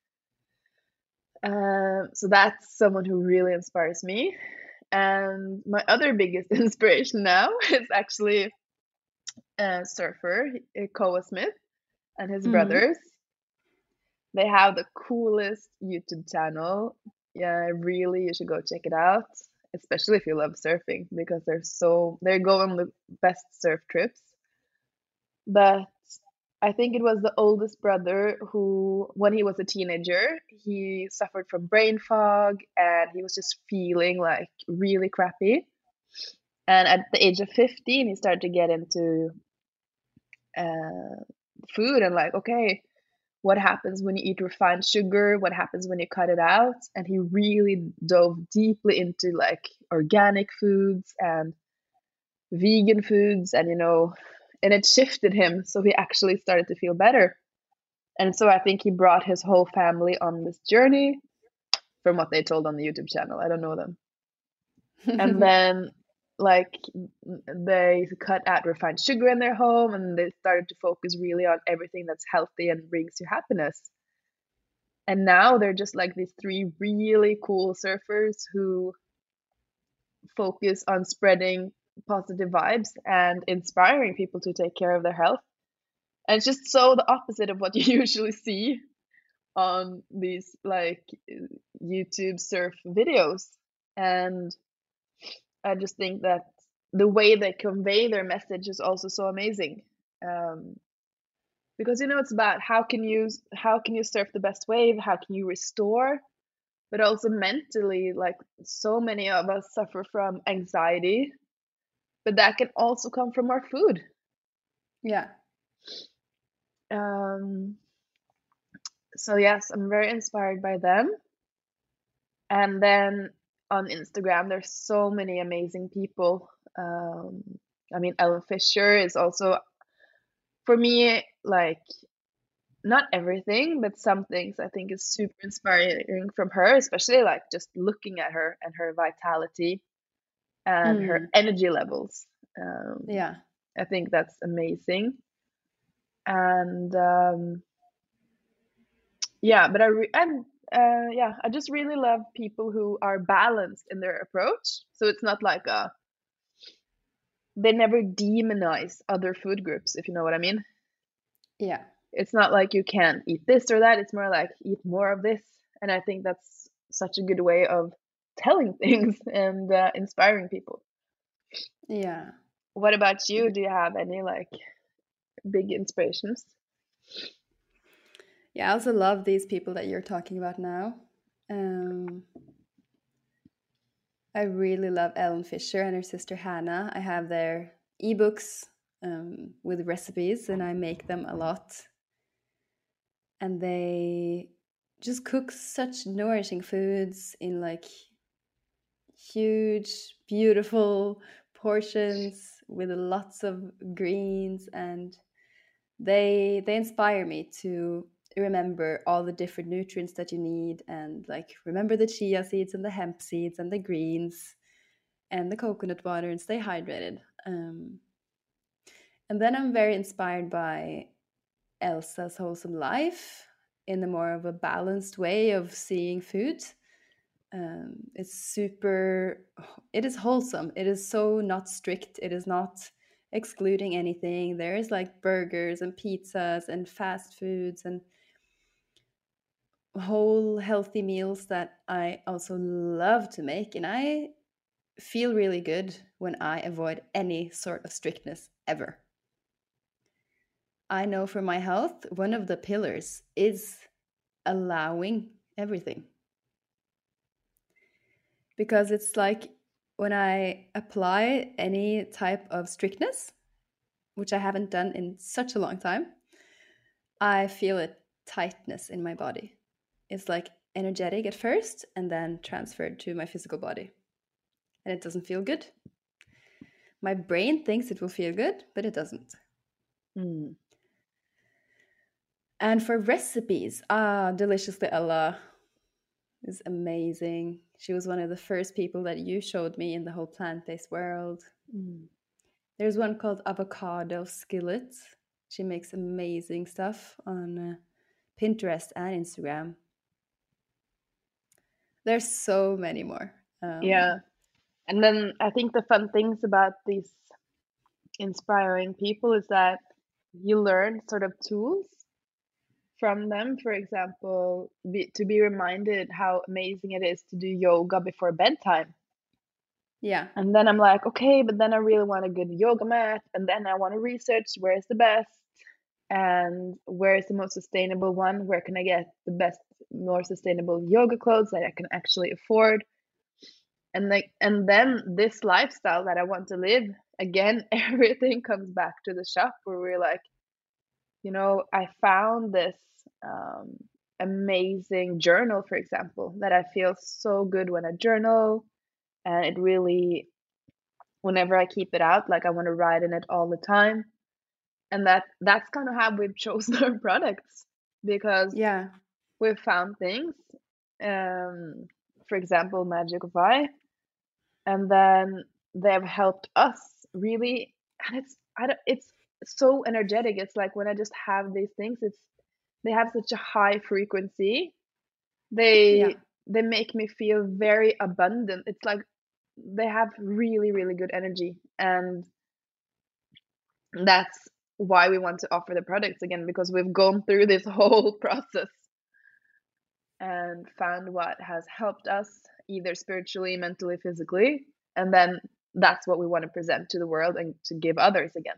Um, so that's someone who really inspires me. And my other biggest inspiration now is actually a surfer, Koa Smith, and his Mm. brothers. They have the coolest YouTube channel. Yeah, really, you should go check it out, especially if you love surfing, because they're so they go on the best surf trips. But I think it was the oldest brother who, when he was a teenager, he suffered from brain fog and he was just feeling like really crappy. And at the age of fifteen, he started to get into uh, food and like, okay, what happens when you eat refined sugar? What happens when you cut it out? And he really dove deeply into like organic foods and vegan foods, and you know, and it shifted him. So he actually started to feel better. And so I think he brought his whole family on this journey, from what they told on the YouTube channel. I don't know them. And then like they cut out refined sugar in their home, and they started to focus really on everything that's healthy and brings you happiness. And now they're just like these three really cool surfers who focus on spreading positive vibes and inspiring people to take care of their health. And it's just so the opposite of what you usually see on these like YouTube surf videos. And I just think that the way they convey their message is also so amazing. Um, because you know it's about how can you how can you surf the best wave, how can you restore, but also mentally, like so many of us suffer from anxiety, but that can also come from our food. Yeah. Um, so yes, I'm very inspired by them. And then on Instagram, there's so many amazing people. Um, I mean, Ellen Fisher is also, for me, like not everything, but some things I think is super inspiring from her, especially like just looking at her and her vitality and her Mm. energy levels. Um, Yeah. I think that's amazing. And um, yeah, but I re- and uh, yeah, I just really love people who are balanced in their approach. So it's not like a they never demonize other food groups, if you know what I mean. Yeah. It's not like you can't eat this or that. It's more like eat more of this. And I think that's such a good way of telling things and uh, inspiring people. Yeah. What about you? Do you have any like big inspirations? Yeah, I also love these people that you're talking about now. Um, I really love Ellen Fisher and her sister Hannah. I have their ebooks um, with recipes, and I make them a lot. And they just cook such nourishing foods in like huge, beautiful portions with lots of greens, and they they inspire me to remember all the different nutrients that you need, and like remember the chia seeds and the hemp seeds and the greens and the coconut water, and stay hydrated. Um, and then I'm very inspired by Elsa's Wholesome Life in a more of a balanced way of seeing food. Um, it's super, it is wholesome. It is so not strict. It is not excluding anything. There is like burgers and pizzas and fast foods and whole healthy meals that I also love to make. And I feel really good when I avoid any sort of strictness ever. I know for my health, one of the pillars is allowing everything. Because it's like when I apply any type of strictness, which I haven't done in such a long time, I feel a tightness in my body. It's like energetic at first and then transferred to my physical body. And it doesn't feel good. My brain thinks it will feel good, but it doesn't. Mm. And for recipes, ah, Deliciously Ella is amazing. She was one of the first people that you showed me in the whole plant-based world. Mm. There's one called Avocado Skillet. She makes amazing stuff on uh, Pinterest and Instagram. There's so many more. Um, Yeah. And then I think the fun things about these inspiring people is that you learn sort of tools from them. For example, be, to be reminded how amazing it is to do yoga before bedtime. Yeah. And then I'm like, okay, but then I really want a good yoga mat. And then I want to research where is the best and where is the most sustainable one? Where can I get the best, more sustainable yoga clothes that I can actually afford? And like, and then this lifestyle that I want to live, again, everything comes back to the shop where we're like, you know, I found this um, amazing journal, for example, that I feel so good when I journal. And it really, whenever I keep it out, like I want to write in it all the time. And that that's kind of how we've chosen our products because Yeah. we've found things, um, for example, Magic of Eye, and then they've helped us really. And it's I don't, it's so energetic. It's like when I just have these things, it's they have such a high frequency Yeah. They they make me feel very abundant. It's like they have really, really good energy, and that's why we want to offer the products again, because we've gone through this whole process and found what has helped us either spiritually, mentally, physically, and then that's what we want to present to the world and to give others again.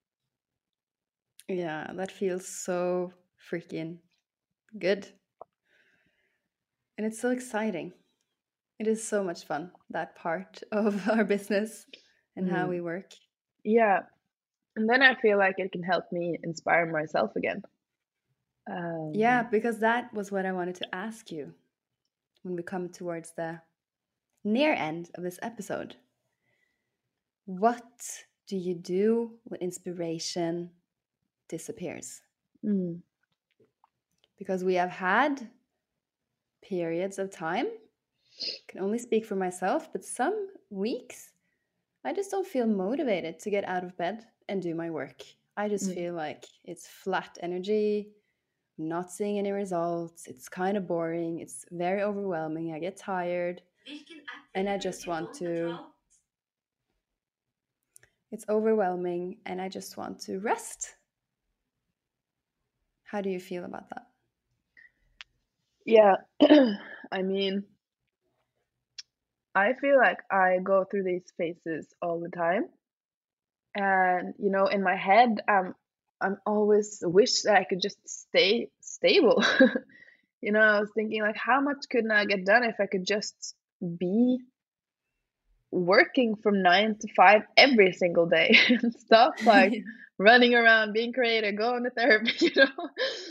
Yeah, that feels so freaking good. And it's so exciting. It is so much fun, that part of our business and how Mm. we work. Yeah, and then I feel like it can help me inspire myself again. Yeah, Um, because that was what I wanted to ask you when we come towards the near end of this episode. What do you do when inspiration disappears? mm, Because we have had periods of time, I can only speak for myself, but some weeks I just don't feel motivated to get out of bed and do my work. I just mm, feel like it's flat energy, not seeing any results. It's kind of boring. It's very overwhelming. I get tired and I just want to, it's overwhelming and I just want to rest. How do you feel about that? yeah, I mean, I feel like I go through these phases all the time. And, you know, in my head, um, I'm always wish that I could just stay stable. You know, I was thinking like, how much could I get done if I could just be working from nine to five every single day and stop like running around, being creative, going to therapy, you know?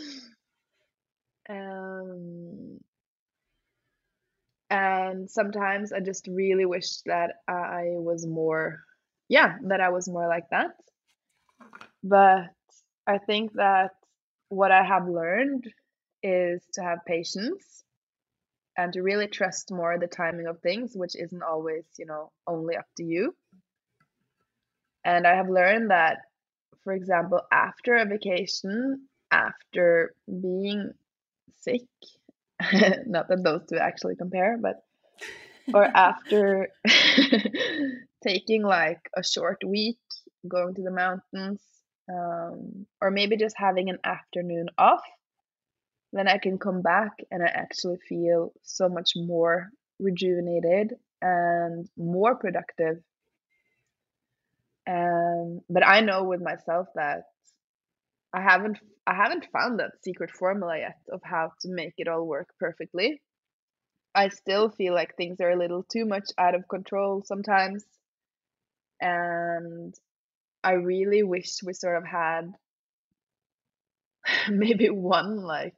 Um, and sometimes I just really wish that I was more, yeah, that I was more like that. But I think that what I have learned is to have patience and to really trust more the timing of things, which isn't always, you know, only up to you. And I have learned that, for example, after a vacation, after being sick, not that those two actually compare, but or after taking like a short week, going to the mountains, um, or maybe just having an afternoon off, then I can come back and I actually feel so much more rejuvenated and more productive. And but I know with myself that I haven't I haven't found that secret formula yet of how to make it all work perfectly. I still feel like things are a little too much out of control sometimes, and I really wish we sort of had maybe one like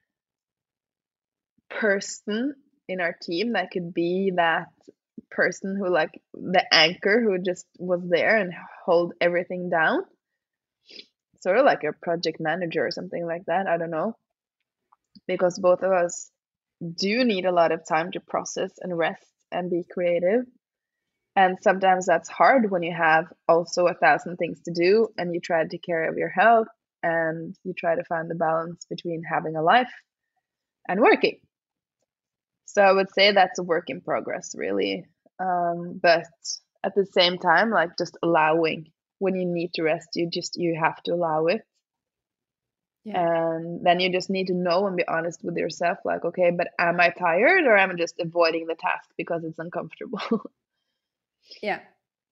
person in our team that could be that person who like the anchor who just was there and hold everything down, sort of like a project manager or something like that. I don't know, because both of us do need a lot of time to process and rest and be creative. And sometimes that's hard when you have also a thousand things to do and you try to take care of your health and you try to find the balance between having a life and working. So I would say that's a work in progress, really. Um, but at the same time, like just allowing when you need to rest, you just you have to allow it. Yeah. And then you just need to know and be honest with yourself, like, okay, but am I tired or am I just avoiding the task because it's uncomfortable? Yeah.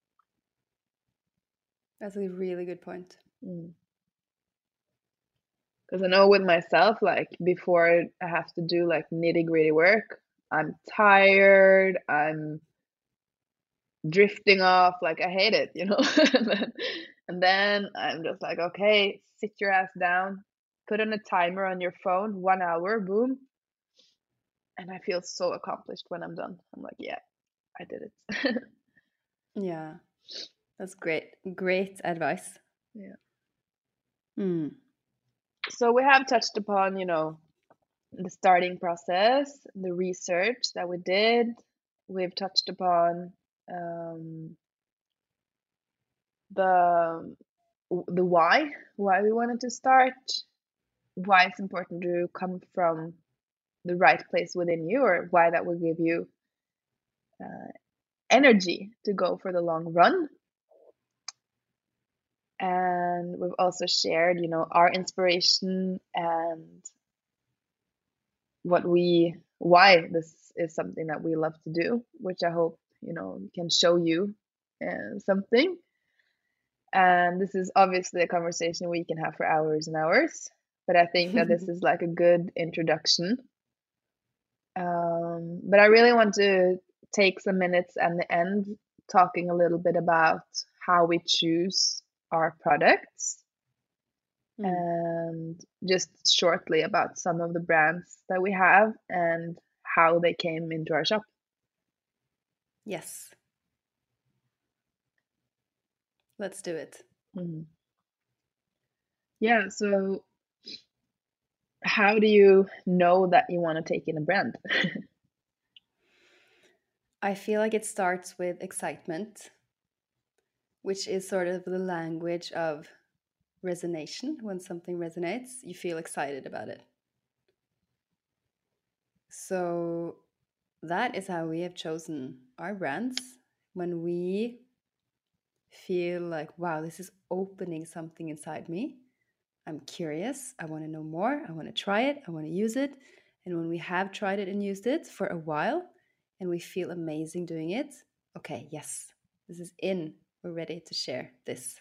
That's a really good point. Mm. Because I know with myself, like before I have to do like nitty gritty work, I'm tired, I'm drifting off, like I hate it, you know? and, then, and then I'm just like, okay, sit your ass down, put on a timer on your phone, one hour, boom. And I feel so accomplished when I'm done. I'm like, yeah, I did it. Yeah. That's great. Great advice. Yeah. Mm. So we have touched upon, you know, the starting process, the research that we did. We've touched upon um, the the why, why we wanted to start, why it's important to come from the right place within you, or why that will give you uh, energy to go for the long run. And we've also shared, you know, our inspiration and what we why this is something that we love to do, which I hope, you know, can show you uh, something. And this is obviously a conversation we can have for hours and hours, but I think that this is like a good introduction. Um, but I really want to take some minutes at the end talking a little bit about how we choose our products, Mm. and just shortly about some of the brands that we have and how they came into our shop. Yes. Let's do it. Mm. Yeah, so how do you know that you want to take in a brand? I feel like it starts with excitement, which is sort of the language of resonation. When something resonates, you feel excited about it. So that is how we have chosen our brands. When we feel like, wow, this is opening something inside me. I'm curious. I want to know more. I want to try it. I want to use it. And when we have tried it and used it for a while and we feel amazing doing it, okay, yes, this is in. We're ready to share this.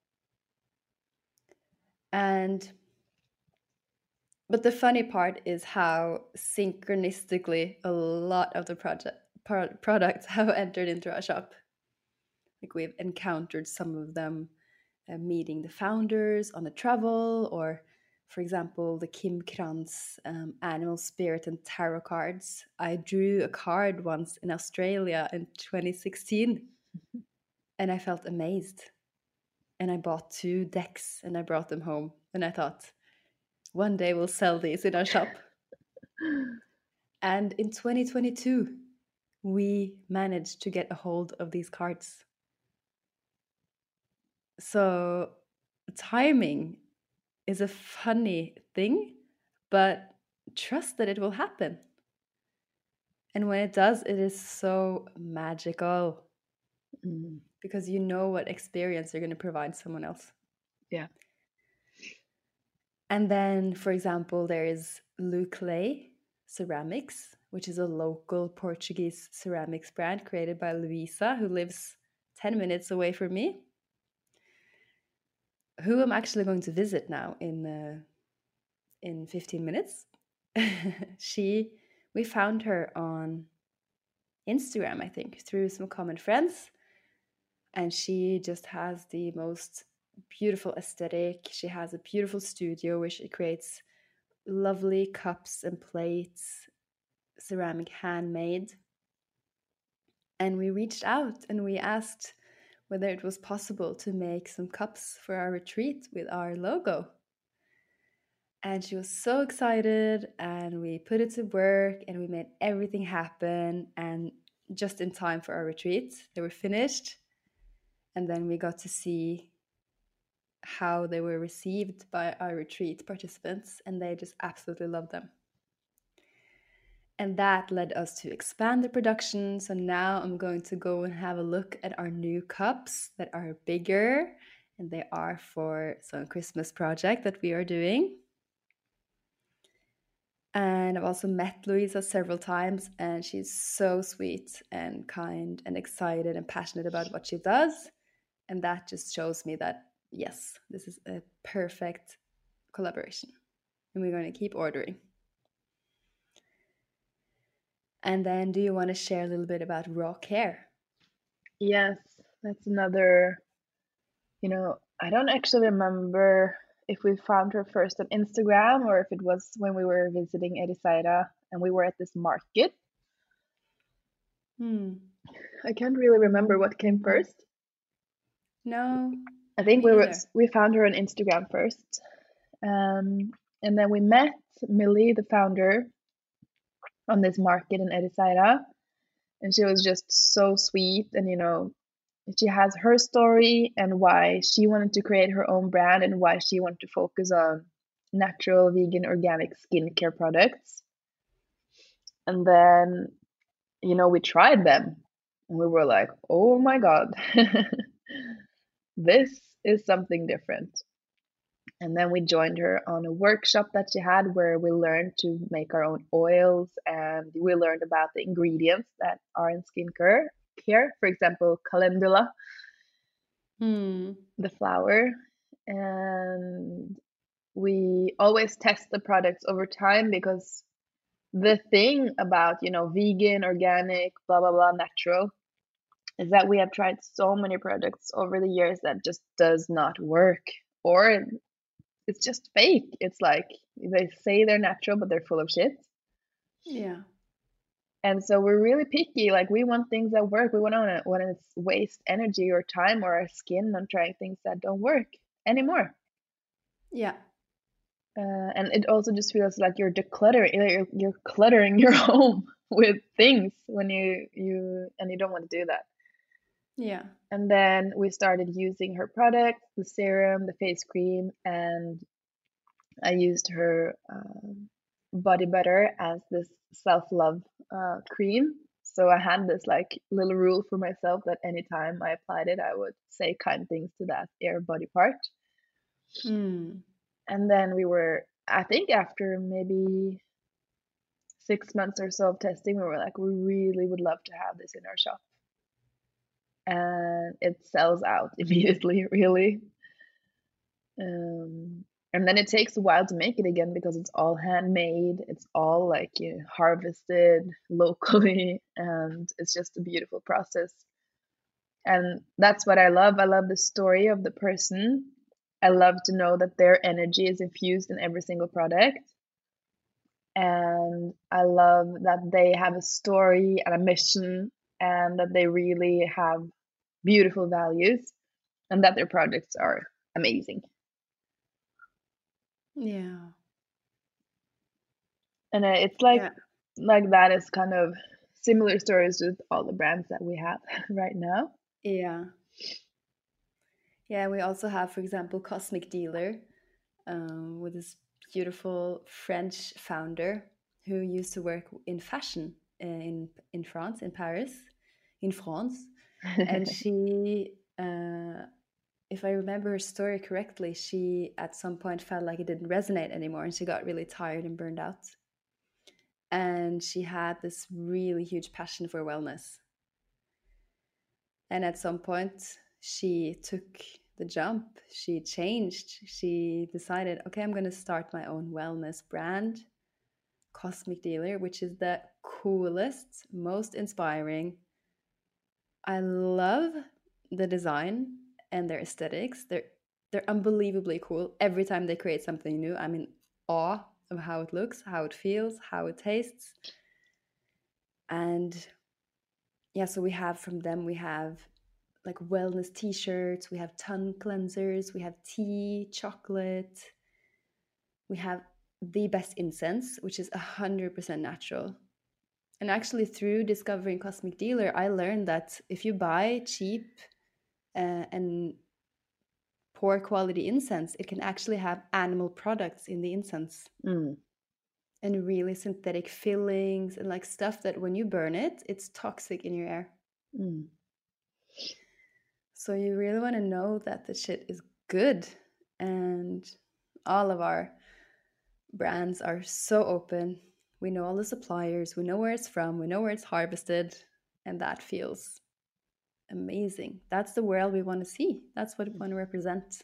And but the funny part is how synchronistically a lot of the project pro- products have entered into our shop. Like we've encountered some of them uh, meeting the founders on a travel, or for example, the Kim Krantz um, Animal Spirit and Tarot cards. I drew a card once in Australia in twenty sixteen and I felt amazed. And I bought two decks and I brought them home. And I thought, one day we'll sell these in our shop. And in twenty twenty-two, we managed to get a hold of these cards. So timing is a funny thing, but trust that it will happen. And when it does, it is so magical. Mm. Because you know what experience you're going to provide someone else. Yeah. And then, for example, there is Luclay Ceramics, which is a local Portuguese ceramics brand created by Luisa, who lives ten minutes away from me, who I'm actually going to visit now in uh, in fifteen minutes. she, we found her on Instagram, I think, through some common friends. And she just has the most beautiful aesthetic. She has a beautiful studio where she creates lovely cups and plates, ceramic handmade. And we reached out and we asked whether it was possible to make some cups for our retreat with our logo. And she was so excited, and we put it to work and we made everything happen. And just in time for our retreat, they were finished. And then we got to see how they were received by our retreat participants, and they just absolutely loved them. And that led us to expand the production. So now I'm going to go and have a look at our new cups that are bigger, and they are for some Christmas project that we are doing. And I've also met Louisa several times, and she's so sweet and kind and excited and passionate about what she does. And that just shows me that, yes, this is a perfect collaboration. And we're going to keep ordering. And then do you want to share a little bit about Raw Care? Yes, that's another, you know, I don't actually remember if we found her first on Instagram or if it was when we were visiting Ericeira and we were at this market. Hmm. I can't really remember what came first. No. I think we were we found her on Instagram first. Um, and then we met Millie, the founder, on this market in Ericeira. And she was just so sweet, and you know, she has her story and why she wanted to create her own brand and why she wanted to focus on natural, vegan, organic skincare products. And then, you know, we tried them. And we were like, oh my God, this is something different. And then we joined her on a workshop that she had where we learned to make our own oils, and we learned about the ingredients that are in skincare. Care, for example, calendula, Hmm. the flower. And we always test the products over time because the thing about, you know, vegan, organic, blah, blah, blah, natural is that we have tried so many products over the years that just does not work, or it's just fake. It's like they say they're natural, but they're full of shit. Yeah. And so we're really picky. Like we want things that work. We want to want to waste energy or time or our skin on trying things that don't work anymore. Yeah. Uh, and it also just feels like you're decluttering, you're, you're cluttering your home with things when you you and you don't want to do that. Yeah. And then we started using her products, the serum, the face cream, and I used her um, body butter as this self-love uh, cream. So I had this like little rule for myself that anytime I applied it, I would say kind things to that air body part. Hmm. And then we were, I think after maybe six months or so of testing, we were like, we really would love to have this in our shop. And it sells out immediately, really. Um, and then it takes a while to make it again because it's all handmade. It's all like you know, harvested locally, and it's just a beautiful process. And that's what I love. I love the story of the person. I love to know that their energy is infused in every single product. And I love that they have a story and a mission, and that they really have beautiful values, and that their products are amazing. Yeah. And uh, it's like Yeah. like that is kind of similar stories with all the brands that we have right now. Yeah. Yeah. We also have, for example, Cosmic Dealer, um, with this beautiful French founder who used to work in fashion uh, in in France, in Paris, in France, and she, uh, if I remember her story correctly, she at some point felt like it didn't resonate anymore, and she got really tired and burned out. And she had this really huge passion for wellness. And at some point, she took the jump. She changed. She decided, okay, I'm going to start my own wellness brand, Cosmic Dealer, which is the coolest, most inspiring. I love the design and their aesthetics. They're they're unbelievably cool. Every time they create something new, I'm in awe of how it looks, how it feels, how it tastes. And yeah, so we have from them, we have like wellness t-shirts, we have tongue cleansers, we have tea, chocolate, we have the best incense, which is one hundred percent natural. And actually, through discovering Cosmic Dealer, I learned that if you buy cheap uh, and poor quality incense, it can actually have animal products in the incense, Mm. and really synthetic fillings and like stuff that when you burn it, it's toxic in your air. Mm. So you really want to know that the shit is good. And all of our brands are so open. We know all the suppliers, we know where it's from, we know where it's harvested, and that feels amazing. That's the world we want to see. That's what we want to represent.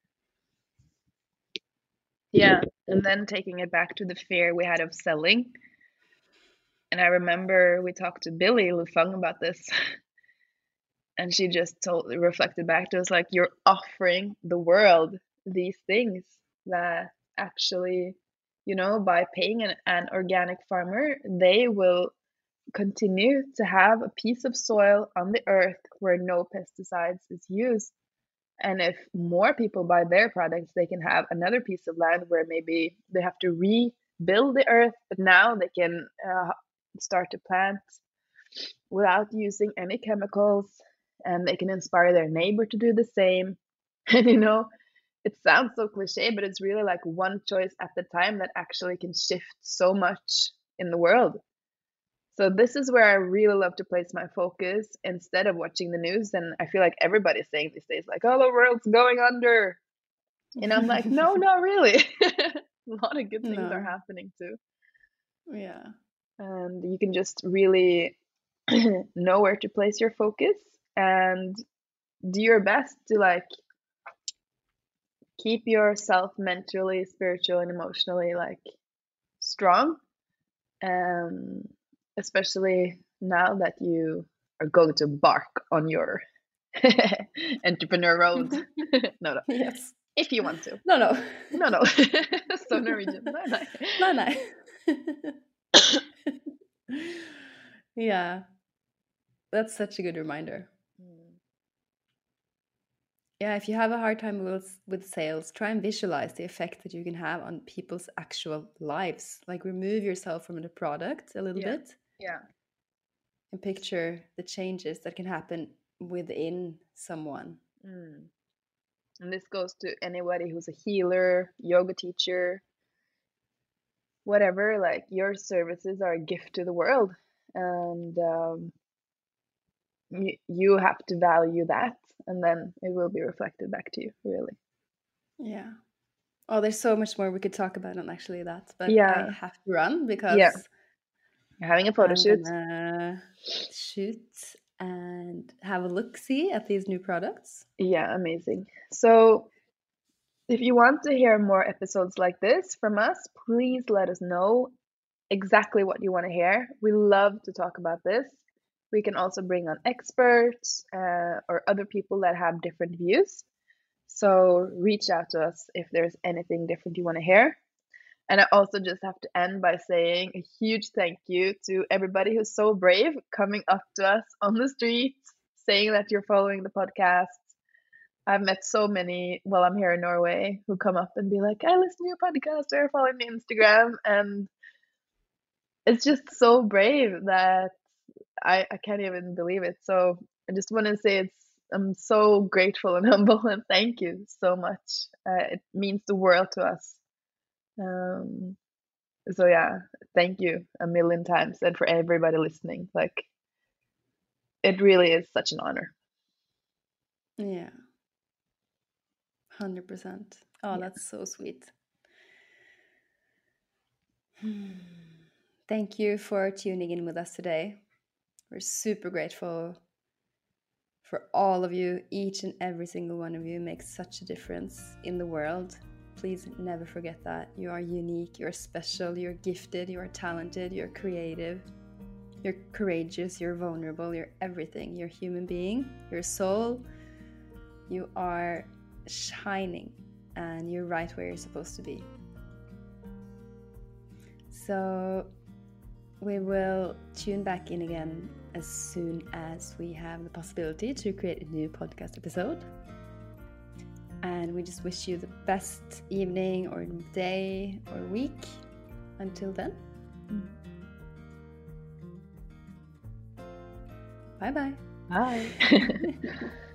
Yeah, and then taking it back to the fear we had of selling. And I remember we talked to Billy Lufang about this, and she just told reflected back to us like you're offering the world these things that actually, you know, by paying an, an organic farmer, they will continue to have a piece of soil on the earth where no pesticides is used. And if more people buy their products, they can have another piece of land where maybe they have to rebuild the earth, but now they can uh, start to plant without using any chemicals, and they can inspire their neighbor to do the same. And you know, it sounds so cliche, but it's really like one choice at the time that actually can shift so much in the world. So this is where I really love to place my focus instead of watching the news. And I feel like everybody's saying these days, like, oh, the world's going under. And I'm like, no, not really. A lot of good things No. are happening too. Yeah. And you can just really know where to place your focus and do your best to like keep yourself mentally, spiritual, and emotionally like strong. Um, especially now that you are going to embark on your entrepreneur road. no, no. Yes. If you want to. No, no. No, no. So Norwegian. No, no. No, no. Yeah. That's such a good reminder. Mm. Yeah, if you have a hard time with, with sales, try and visualize the effect that you can have on people's actual lives. Like remove yourself from the product a little yeah. bit. Yeah. And picture the changes that can happen within someone. Mm. And this goes to anybody who's a healer, yoga teacher, whatever. Like your services are a gift to the world. And um, you, you have to value that. And then it will be reflected back to you, really. Yeah. Oh, there's so much more we could talk about on actually that, but yeah. I have to run because yeah. You're having a photo I'm shoot. Gonna shoot and have a look-see at these new products. Yeah, amazing. So if you want to hear more episodes like this from us, please let us know exactly what you want to hear. We love to talk about this. We can also bring on experts uh, or other people that have different views. So reach out to us if there's anything different you want to hear. And I also just have to end by saying a huge thank you to everybody who's so brave coming up to us on the street, saying that you're following the podcast. I've met so many while I'm here in Norway who come up and be like, I listen to your podcast or follow me on Instagram. And it's just so brave that I, I can't even believe it. So I just want to say it's I'm so grateful and humble and thank you so much. Uh, it means the world to us. Um, so yeah, thank you a million times. And for everybody listening, like it really is such an honor. Yeah. one hundred percent. Oh, yeah. That's so sweet. Thank you for tuning in with us today. We're super grateful for all of you. Each and every single one of you makes such a difference in the world. Please never forget that. You are unique, you're special, you're gifted, you are talented, you're creative, you're courageous, you're vulnerable, you're everything. You're a human being, you're a soul, you are shining, and you're right where you're supposed to be. So we will tune back in again as soon as we have the possibility to create a new podcast episode. And we just wish you the best evening or day or week. Until then. Bye-bye. Bye.